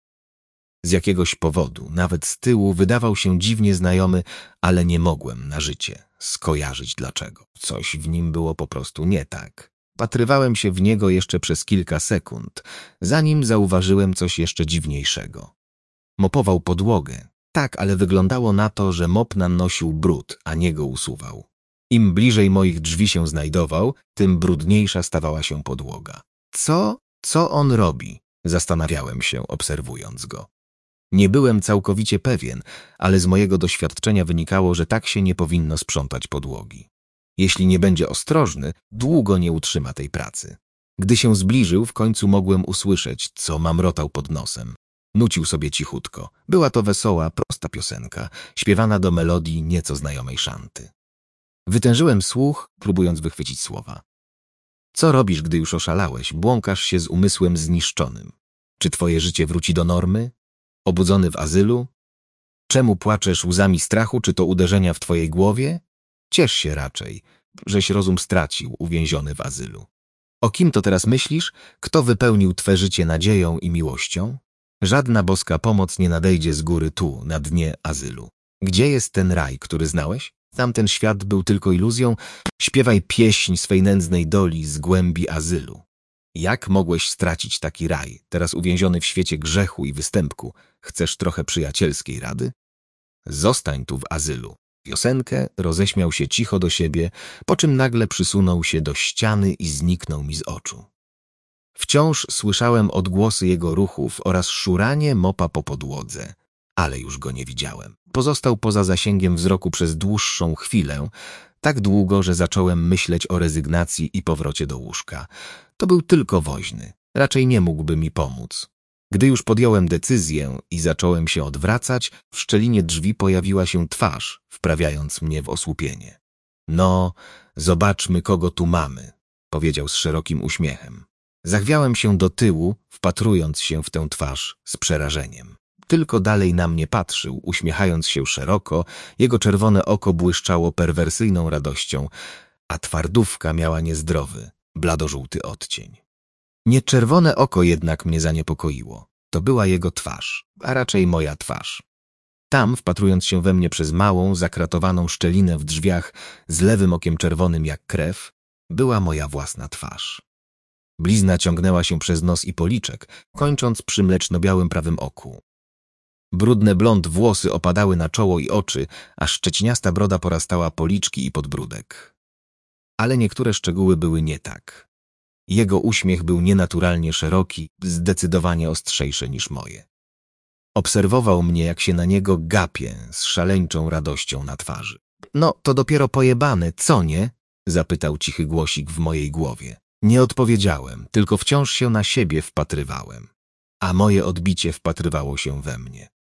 Z jakiegoś powodu, nawet z tyłu, wydawał się dziwnie znajomy, ale nie mogłem na życie skojarzyć dlaczego. Coś w nim było po prostu nie tak. Patrywałem się w niego jeszcze przez kilka sekund, zanim zauważyłem coś jeszcze dziwniejszego. Mopował podłogę. Tak, ale wyglądało na to, że mop nanosił brud, a nie go usuwał. Im bliżej moich drzwi się znajdował, tym brudniejsza stawała się podłoga. Co on robi? Zastanawiałem się, obserwując go. Nie byłem całkowicie pewien, ale z mojego doświadczenia wynikało, że tak się nie powinno sprzątać podłogi. Jeśli nie będzie ostrożny, długo nie utrzyma tej pracy. Gdy się zbliżył, w końcu mogłem usłyszeć, co mamrotał pod nosem. Nucił sobie cichutko. Była to wesoła, prosta piosenka, śpiewana do melodii nieco znajomej szanty. Wytężyłem słuch, próbując wychwycić słowa. Co robisz, gdy już oszalałeś? Błąkasz się z umysłem zniszczonym. Czy twoje życie wróci do normy? Obudzony w azylu? Czemu płaczesz łzami strachu? Czy to uderzenia w twojej głowie? Ciesz się raczej, żeś rozum stracił, uwięziony w azylu. O kim to teraz myślisz? Kto wypełnił twe życie nadzieją i miłością? Żadna boska pomoc nie nadejdzie z góry tu, na dnie azylu. Gdzie jest ten raj, który znałeś? Tamten świat był tylko iluzją. Śpiewaj pieśń swej nędznej doli z głębi azylu. Jak mogłeś stracić taki raj, teraz uwięziony w świecie grzechu i występku? Chcesz trochę przyjacielskiej rady? Zostań tu w azylu. Piosenkę roześmiał się cicho do siebie, po czym nagle przysunął się do ściany i zniknął mi z oczu. Wciąż słyszałem odgłosy jego ruchów oraz szuranie mopa po podłodze, ale już go nie widziałem. Pozostał poza zasięgiem wzroku przez dłuższą chwilę, tak długo, że zacząłem myśleć o rezygnacji i powrocie do łóżka. To był tylko woźny, raczej nie mógłby mi pomóc. Gdy już podjąłem decyzję i zacząłem się odwracać, w szczelinie drzwi pojawiła się twarz, wprawiając mnie w osłupienie. No, zobaczmy, kogo tu mamy, powiedział z szerokim uśmiechem. Zachwiałem się do tyłu, wpatrując się w tę twarz z przerażeniem. Tylko dalej na mnie patrzył, uśmiechając się szeroko, jego czerwone oko błyszczało perwersyjną radością, a twardówka miała niezdrowy, bladożółty odcień. Nie czerwone oko jednak mnie zaniepokoiło. To była jego twarz, a raczej moja twarz. Tam, wpatrując się we mnie przez małą, zakratowaną szczelinę w drzwiach z lewym okiem czerwonym jak krew, była moja własna twarz. Blizna ciągnęła się przez nos i policzek, kończąc przy mleczno-białym prawym oku. Brudne blond włosy opadały na czoło i oczy, a szczeciniasta broda porastała policzki i podbródek. Ale niektóre szczegóły były nie tak. Jego uśmiech był nienaturalnie szeroki, zdecydowanie ostrzejszy niż moje. Obserwował mnie, jak się na niego gapię, z szaleńczą radością na twarzy. No, to dopiero pojebane, co nie? Zapytał cichy głosik w mojej głowie. Nie odpowiedziałem, tylko wciąż się na siebie wpatrywałem. A moje odbicie wpatrywało się we mnie.